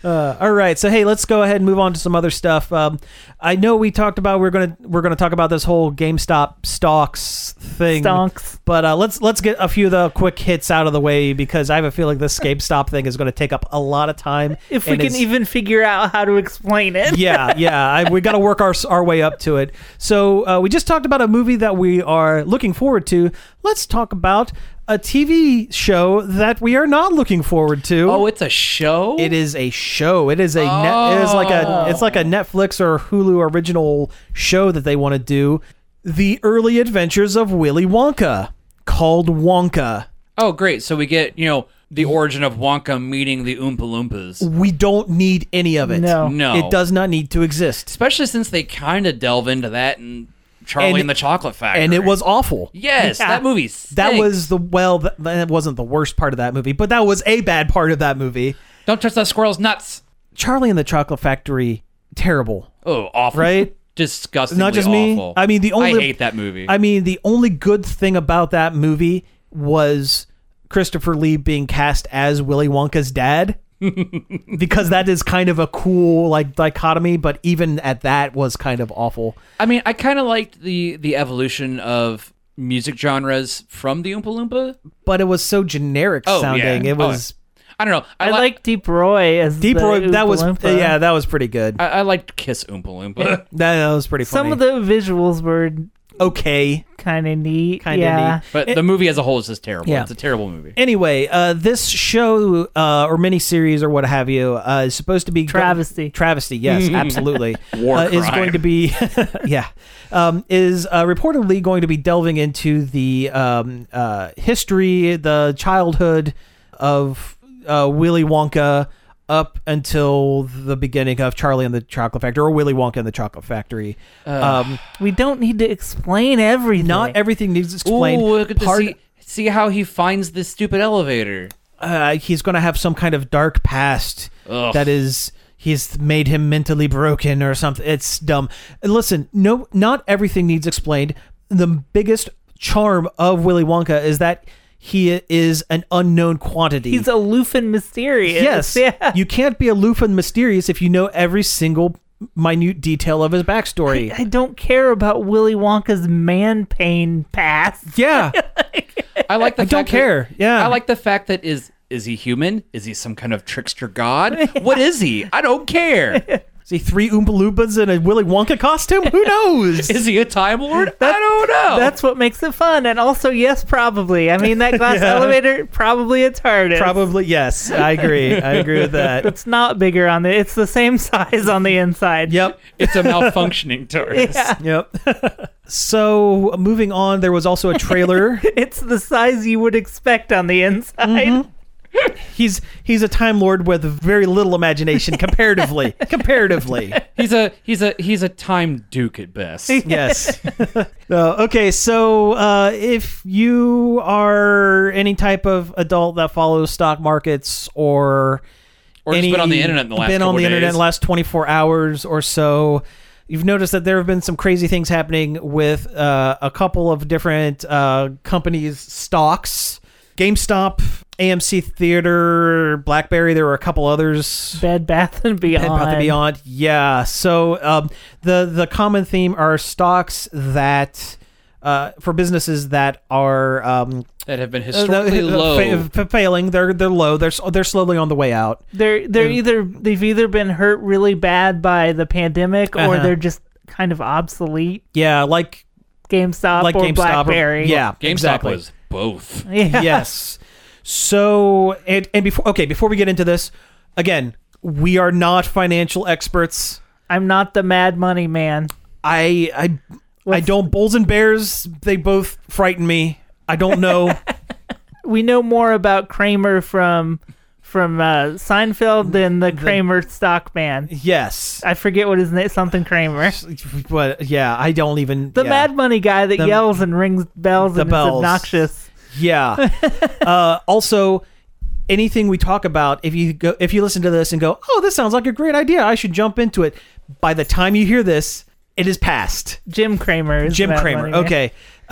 C: All right, so hey, let's go ahead and move on to some other stuff. I know we talked about we're gonna talk about this whole GameStop stocks thing, but let's get a few of the quick hits out of the way because I have a feeling this GameStop thing is going to take up a lot of time.
B: If we can even figure out how to explain it.
C: we got to work our way up to it. So we just talked about a movie that we are looking forward to. Let's talk about a TV show that we are not looking forward to.
D: Oh, it's a show?
C: It is a show. It is a it's like a Netflix or Hulu original show that they want to do. The Early Adventures of Willy Wonka, called Wonka.
D: Oh, great. So we get, the origin of Wonka meeting the Oompa Loompas.
C: We don't need any of it.
B: No.
C: It does not need to exist.
D: Especially since they kind of delve into that in Charlie and the Chocolate Factory.
C: And it was awful.
D: Yes, that movie stinks.
C: That was that wasn't the worst part of that movie, but that was a bad part of that movie.
D: Don't touch that squirrel's nuts.
C: Charlie and the Chocolate Factory, terrible.
D: Oh, awful.
C: Right?
D: Disgustingly
C: Not just
D: awful.
C: me. I mean,
D: I hate that movie.
C: I mean, the only good thing about that movie was Christopher Lee being cast as Willy Wonka's dad. Because that is kind of a cool dichotomy, but even at that was kind of awful.
D: I mean, I kind of liked the evolution of music genres from the Oompa Loompa,
C: but it was so generic sounding.
D: Yeah.
C: It was.
D: I don't know.
B: I like Deep Roy as
C: Deep Roy. That was
B: Loompa.
C: that was pretty good.
D: I liked Kiss Oompa Loompa.
C: That was pretty funny.
B: Some of the visuals were
C: okay,
B: kind of neat.
D: But the movie as a whole is just terrible.
C: Yeah.
D: It's a terrible movie.
C: Anyway, this show or miniseries or what have you is supposed to be
B: travesty.
C: Travesty, yes, absolutely.
D: War crime.
C: Is going to be is reportedly going to be delving into the history, the childhood of Willy Wonka up until the beginning of Charlie and the Chocolate Factory, or Willy Wonka and the Chocolate Factory.
B: We don't need to explain everything.
C: Not everything needs explained.
D: Ooh, look at see how he finds this stupid elevator.
C: He's going to have some kind of dark past that is... He's made him mentally broken or something. It's dumb. And listen, no, not everything needs explained. The biggest charm of Willy Wonka is that he is an unknown quantity.
B: He's aloof and mysterious.
C: Yes.
B: Yeah.
C: You can't be aloof and mysterious if you know every single minute detail of his backstory.
B: I don't care about Willy Wonka's man pain past.
C: Yeah.
D: I like the
C: I
D: fact
C: don't care. Yeah.
D: I like the fact that is he human? Is he some kind of trickster god? What is he? I don't care.
C: Is he 3 Oompa Loompas in a Willy Wonka costume? Who knows?
D: Is he a Time Lord? I don't know.
B: That's what makes it fun. And also, yes, probably. I mean, that glass elevator, probably it's TARDIS.
C: Probably, yes. I agree. I agree with that.
B: It's not bigger on it's the same size on the inside.
C: Yep.
D: It's a malfunctioning TARDIS.
B: Yeah.
C: Yep. So, moving on, there was also a trailer.
B: It's the size you would expect on the inside.
C: Mm-hmm. He's a Time Lord with very little imagination comparatively.
D: He's a Time Duke at best.
C: Yes. Okay, so if you are any type of adult that follows stock markets or
D: just been on the internet in the last
C: 24 hours or so, you've noticed that there have been some crazy things happening with a couple of different companies' stocks. GameStop, AMC Theater, BlackBerry. There were a couple others.
B: Bed Bath and Beyond.
C: Bed Bath and Beyond. Yeah. So the common theme are stocks that for businesses that are
D: that have been historically low,
C: failing. They're low. They're slowly on the way out.
B: They've either been hurt really bad by the pandemic or they're just kind of obsolete.
C: Yeah, like
B: GameStop or BlackBerry.
C: Yeah,
D: GameStop
C: exactly.
D: was both.
B: Yeah.
C: Yes. So and before we get into this, again, we are not financial experts.
B: I'm not the Mad Money man.
C: I don't. Bulls and Bears, they both frighten me. I don't know.
B: We know more about Kramer from Seinfeld than the Kramer stock man.
C: Yes.
B: I forget what his name. Something Kramer.
C: But yeah, I don't even.
B: The Mad Money guy that yells and rings bells and is obnoxious.
C: Yeah. Also, anything we talk about, if you listen to this and go, "Oh, this sounds like a great idea. I should jump into it." By the time you hear this, it is past.
B: Jim Kramer.
C: Okay.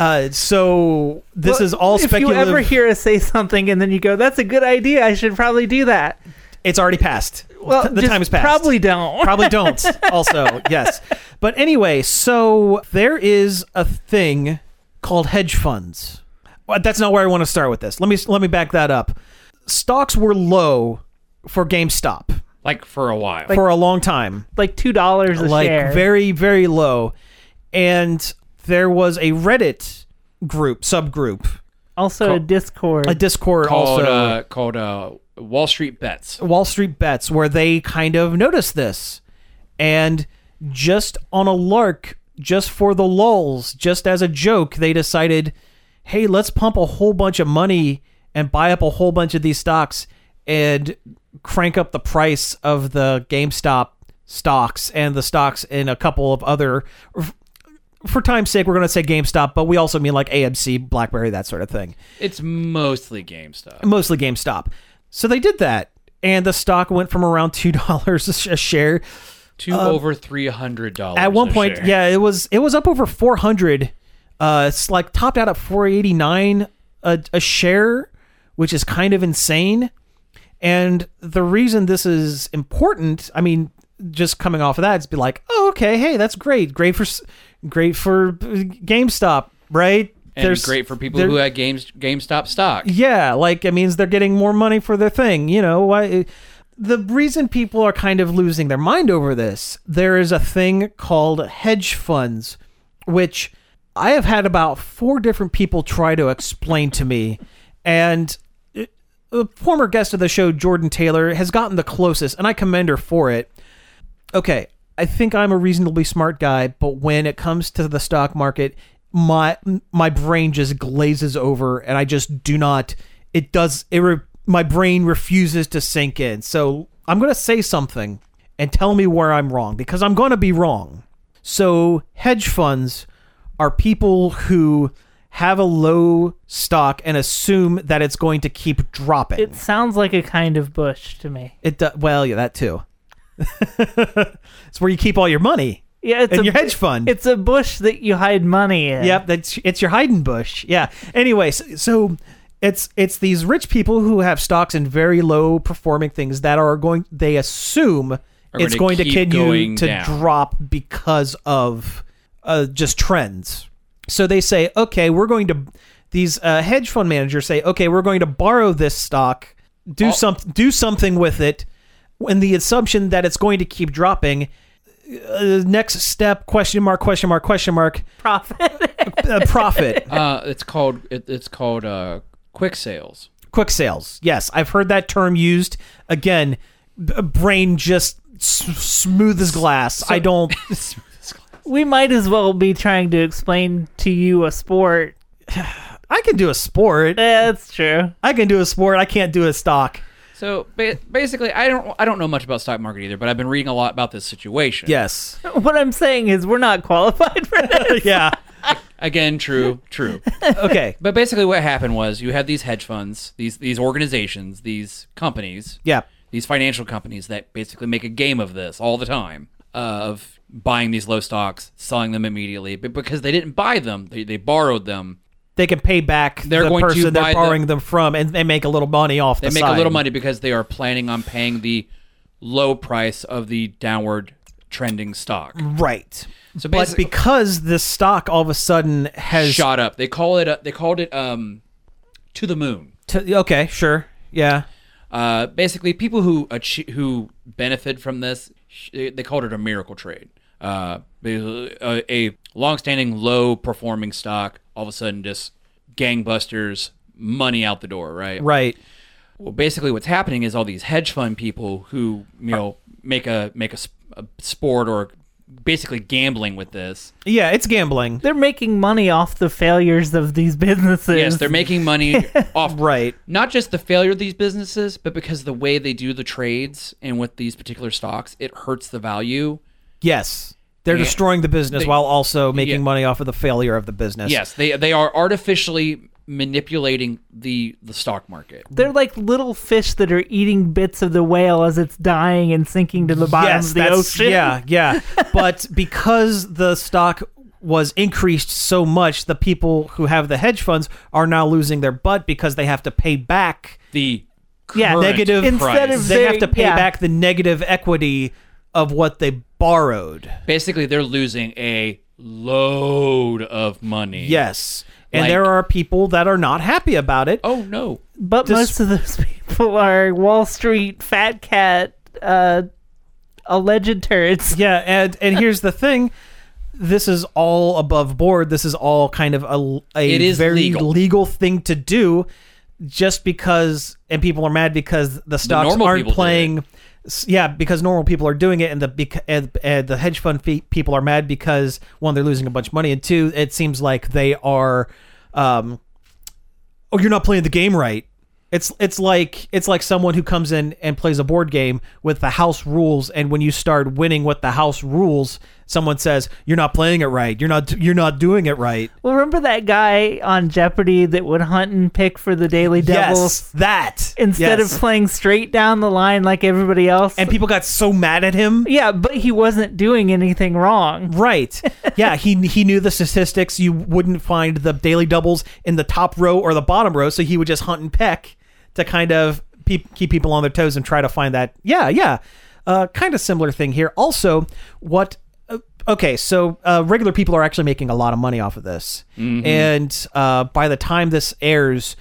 C: So this is all speculative.
B: If you ever hear us say something and then you go, "That's a good idea. I should probably do that."
C: It's already passed.
B: Well,
C: the time has passed.
B: Probably don't.
C: Probably don't. Also, yes. But anyway, so there is a thing called hedge funds. Well, that's not where I want to start with this. Let me back that up. Stocks were low for GameStop.
D: Like for a while.
C: For a long time.
B: Like $2 a share.
C: Very, very low. And there was a Reddit subgroup.
B: Also a Discord.
C: A Discord
D: called Wall Street Bets.
C: Wall Street Bets, where they kind of noticed this. And just on a lark, just for the lulz, just as a joke, they decided, hey, let's pump a whole bunch of money and buy up a whole bunch of these stocks and crank up the price of the GameStop stocks and the stocks in a couple of other... For time's sake, we're going to say GameStop, but we also mean like AMC, BlackBerry, that sort of thing.
D: It's mostly GameStop.
C: Mostly GameStop. So they did that, and the stock went from around $2 a share
D: to over $300
C: at one point.
D: Share.
C: Yeah, it was up over $400. It's like topped out at $489 a share, which is kind of insane. And the reason this is important, I mean, just coming off of that, it's be like, oh, okay, hey, that's great for GameStop, right?
D: And great for people who had GameStop stock.
C: Yeah, like it means they're getting more money for their thing. You know, why? The reason people are kind of losing their mind over this, there is a thing called hedge funds, which I have had about 4 different people try to explain to me, and a former guest of the show, Jordan Taylor, has gotten the closest, and I commend her for it. Okay, I think I'm a reasonably smart guy, but when it comes to the stock market, my brain just glazes over, and I just do not. My brain refuses to sink in. So I'm going to say something and tell me where I'm wrong, because I'm going to be wrong. So hedge funds are people who have a low stock and assume that it's going to keep dropping.
B: It sounds like a kind of bush to me.
C: Well, yeah, that too. It's where you keep all your money.
B: Yeah, it's
C: your hedge fund.
B: It's a bush that you hide money in.
C: Yep, it's your hiding bush. Yeah. Anyway, so it's these rich people who have stocks in very low performing things that they assume it's going to continue to drop because of just trends. So they say, okay, these hedge fund managers say, okay, we're going to borrow this stock, do something with it, in the assumption that it's going to keep dropping. Next step, question mark.
B: Profit.
C: Profit.
D: It's called quick sales.
C: Quick sales. Yes, I've heard that term used. Again, brain just smooth as glass. I don't...
B: We might as well be trying to explain to you a sport.
C: I can do a sport.
B: Yeah, that's true.
C: I can do a sport. I can't do a stock.
D: So basically, I don't know much about stock market either, but I've been reading a lot about this situation.
C: Yes.
B: What I'm saying is we're not qualified for this.
C: Yeah.
D: Again, true.
C: Okay.
D: But basically what happened was you had these hedge funds, these organizations, these companies, these financial companies that basically make a game of this all the time, of buying these low stocks, selling them immediately. But because they didn't buy them, they borrowed them.
C: They can pay back the person they're borrowing them from, and they make a little money off the side.
D: They make a little money because they are planning on paying the low price of the downward trending stock.
C: Right. So but because the stock all of a sudden has
D: shot up, they called it to the moon.
C: Okay, sure, yeah.
D: Basically, people who benefit from this, they called it a miracle trade. A long-standing, low-performing stock, all of a sudden just gangbusters, money out the door, right?
C: Right.
D: Well, basically what's happening is all these hedge fund people who, make a sport or basically gambling with this.
C: Yeah, it's gambling.
B: They're making money off the failures of these businesses.
D: Yes, they're making money off
C: right.
D: Not just the failure of these businesses, but because the way they do the trades and with these particular stocks, it hurts the value.
C: Yes. They're destroying the business while also making money off of the failure of the business.
D: Yes, they are artificially manipulating the stock market.
B: They're like little fish that are eating bits of the whale as it's dying and sinking to the bottom of the ocean.
C: Yeah. But because the stock was increased so much, the people who have the hedge funds are now losing their butt because they have to pay back
D: the current
C: negative
B: instead
D: price.
B: of
C: they have to pay
B: yeah.
C: back the negative equity of what they borrowed.
D: Basically, they're losing a load of money.
C: Yes. And
D: Like-
C: there are people that are not happy about it.
D: Oh no.
B: But most of those people are Wall Street fat cat alleged turds.
C: Yeah, and here's the thing. This is all above board. This is all kind of
D: It
C: a
D: is
C: very
D: legal.
C: legal thing to do just because, and people are mad because the stocks
D: normal
C: aren't
D: people do
C: playing. Yeah, because normal people are doing it, and the hedge fund people are mad because, one, they're losing a bunch of money, and two, it seems like they are, oh, you're not playing the game right. It's like someone who comes in and plays a board game with the house rules, and when you start winning with the house rules, someone says you're not playing it right. You're not doing it right.
B: Well, remember that guy on Jeopardy that would hunt and pick for the Daily Devils
C: Yes, that
B: instead
C: Yes.
B: of playing straight down the line like everybody else?
C: And people got so mad at him.
B: yeah, but he wasn't doing anything wrong.
C: Right. Yeah, he knew the statistics. You wouldn't find the Daily Doubles in the top row or the bottom row, so he would just hunt and peck to kind of keep people on their toes and try to find that. Yeah. Kind of similar thing here. Also, what... Okay, so regular people are actually making a lot of money off of this.
D: Mm-hmm.
C: And by the time this airs,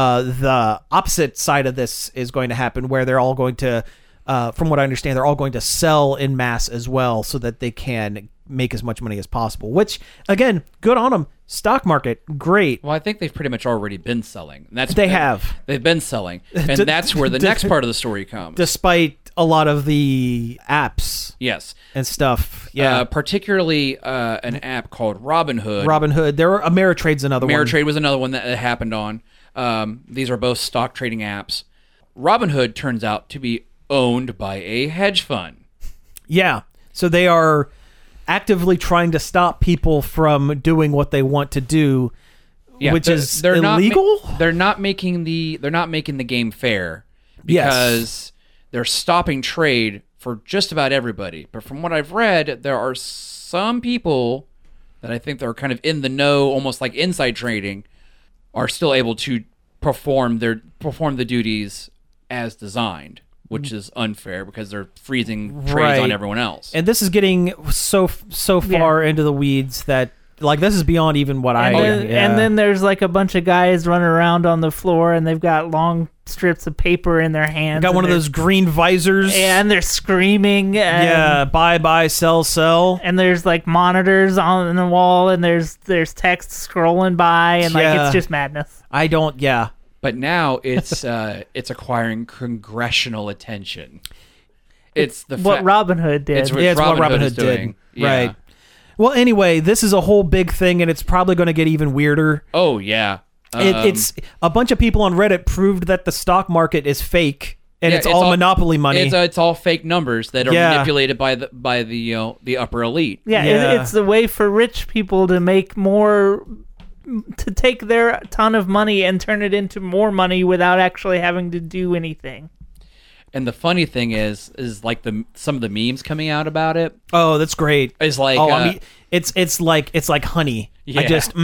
C: the opposite side of this is going to happen, where they're all going to, from what I understand, they're all going to sell in mass as well so that they can make as much money as possible. Which, again, good on them. Stock market, great.
D: Well, I think they've pretty much already been selling. And that's
C: They have.
D: They've been selling, and that's where the next part of the story comes.
C: Despite a lot of the apps
D: Yes.
C: and stuff. Yeah.
D: Particularly an app called Robinhood.
C: Robinhood. There were Ameritrade's another one.
D: Ameritrade was another one that it happened on. These are both stock trading apps. Robinhood turns out to be owned by a hedge fund.
C: Yeah. So they are actively trying to stop people from doing what they want to do, which is illegal.
D: They're not making the game fair because they're stopping trade for just about everybody. But from what I've read, there are some people that I think they're kind of in the know, almost like inside trading, are still able to perform the duties as designed, which is unfair because they're freezing trades on everyone else.
C: And this is getting so far into the weeds that, like, this is beyond even what
B: And then there's like a bunch of guys running around on the floor, and they've got long strips of paper in their hands.
C: got one of those green visors.
B: and they're screaming. And,
C: Yeah, buy, sell.
B: And there's like monitors on the wall, and there's text scrolling by, and like
C: Yeah.
B: it's just madness.
C: I don't. Yeah.
D: But now it's acquiring congressional attention. It's the
B: What Robinhood did.
D: It's what
C: It's what
D: Robinhood is
C: Robinhood
D: doing.
C: did.
D: Yeah.
C: Right. Well, anyway, this is a whole big thing, and it's probably going to get even weirder.
D: Oh yeah.
C: It's a bunch of people on Reddit proved that the stock market is fake, and
D: Yeah,
C: it's all monopoly money.
D: It's all fake numbers that are
C: Yeah.
D: manipulated by the upper elite.
B: Yeah. It's the way for rich people to make more, to take their ton of money and turn it into more money without actually having to do anything.
D: And the funny thing is like some of the memes coming out about it
C: Oh, that's great.
D: is like
C: I mean, it's like honey.
D: Yeah.
C: I just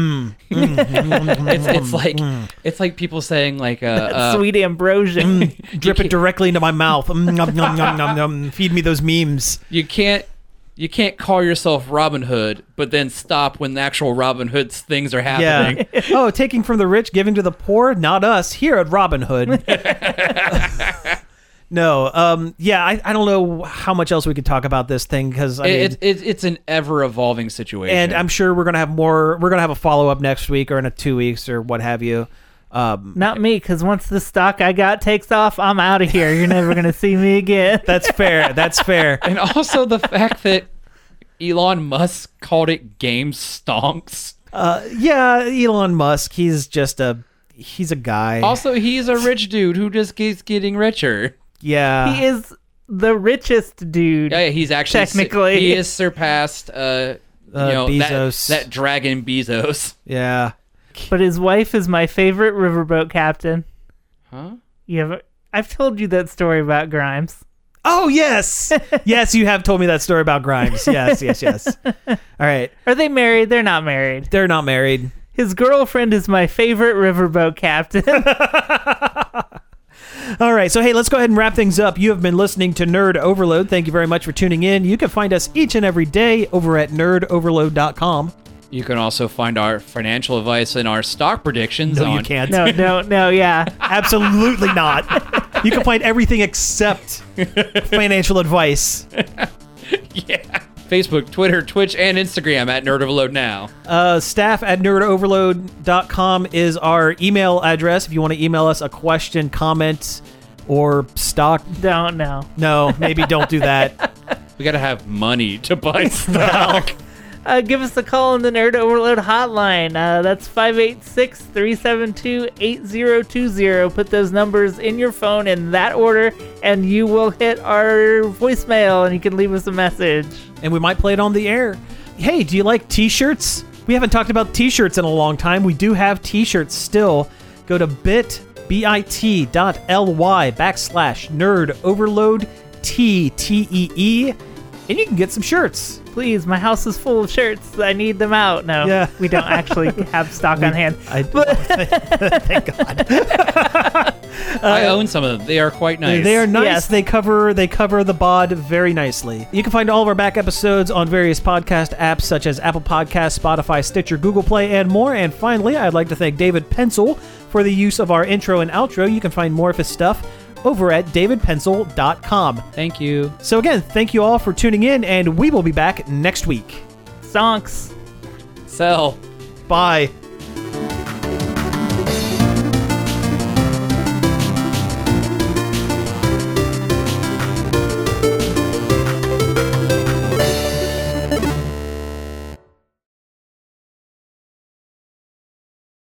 D: it's like people saying like
B: Sweet ambrosia.
C: drip it directly into my mouth. Nom, nom, nom, nom, nom. Feed me those memes.
D: you can't call yourself Robin Hood but then stop when the actual Robin Hood's things are happening.
C: Yeah. Oh, taking from the rich, giving to the poor. Not us here at Robin Hood. No. Yeah. I don't know how much else we could talk about this thing because
D: It's an ever evolving situation.
C: and I'm sure we're gonna have more. We're gonna have a follow up next week or in 2 weeks or what have you.
B: Not me, because once the stock I got takes off, I'm out of here. You're never going to see me again.
C: That's fair. That's fair.
D: And also the fact that Elon Musk called it game stonks.
C: Yeah, Elon Musk. He's a guy.
D: Also, he's a rich dude who just keeps getting richer.
C: Yeah.
B: He is the richest dude.
D: Yeah, he's actually
B: Technically.
D: he has surpassed
C: Bezos.
D: that dragon Bezos.
C: Yeah.
B: But his wife is my favorite riverboat captain.
D: Huh?
B: I've told you that story about Grimes.
C: Oh, yes. Yes, you have told me that story about Grimes. Yes. All right.
B: Are they married? They're not married.
C: They're not married.
B: His girlfriend is my favorite riverboat captain.
C: All right, so hey, let's go ahead and wrap things up. You have been listening to Nerd Overload. Thank you very much for tuning in. You can find us each and every day over at nerdoverload.com.
D: You can also find our financial advice and our stock predictions
C: No,
D: on...
C: you can't.
B: No, yeah.
C: Absolutely not. You can find everything except financial advice.
D: Yeah. Facebook, Twitter, Twitch, and Instagram at Nerd Overload now.
C: Staff at nerdoverload.com is our email address if you want to email us a question, comment, or stock.
B: Don't know.
C: No, maybe don't do that.
D: We gotta have money to buy stock.
B: Give us a call on the Nerd Overload hotline. That's 586-372-8020. Put those numbers in your phone in that order, and you will hit our voicemail, and you can leave us a message.
C: And we might play it on the air. Hey, do you like t-shirts? We haven't talked about t-shirts in a long time. We do have t-shirts still. Go to bit.ly/nerdoverloadtee, and you can get some shirts.
B: Please, my house is full of shirts. I need them out. No,
C: Yeah.
B: we don't actually have stock on hand.
C: Thank God.
D: I own some of them. They are quite nice.
C: They are nice.
B: Yes.
C: They cover the bod very nicely. You can find all of our back episodes on various podcast apps such as Apple Podcasts, Spotify, Stitcher, Google Play, and more. And finally, I'd like to thank David Pencil for the use of our intro and outro. You can find more of his stuff over at davidpencil.com.
D: Thank you.
C: So again, thank you all for tuning in, and we will be back next week.
B: Stonks.
D: Sell.
C: Bye.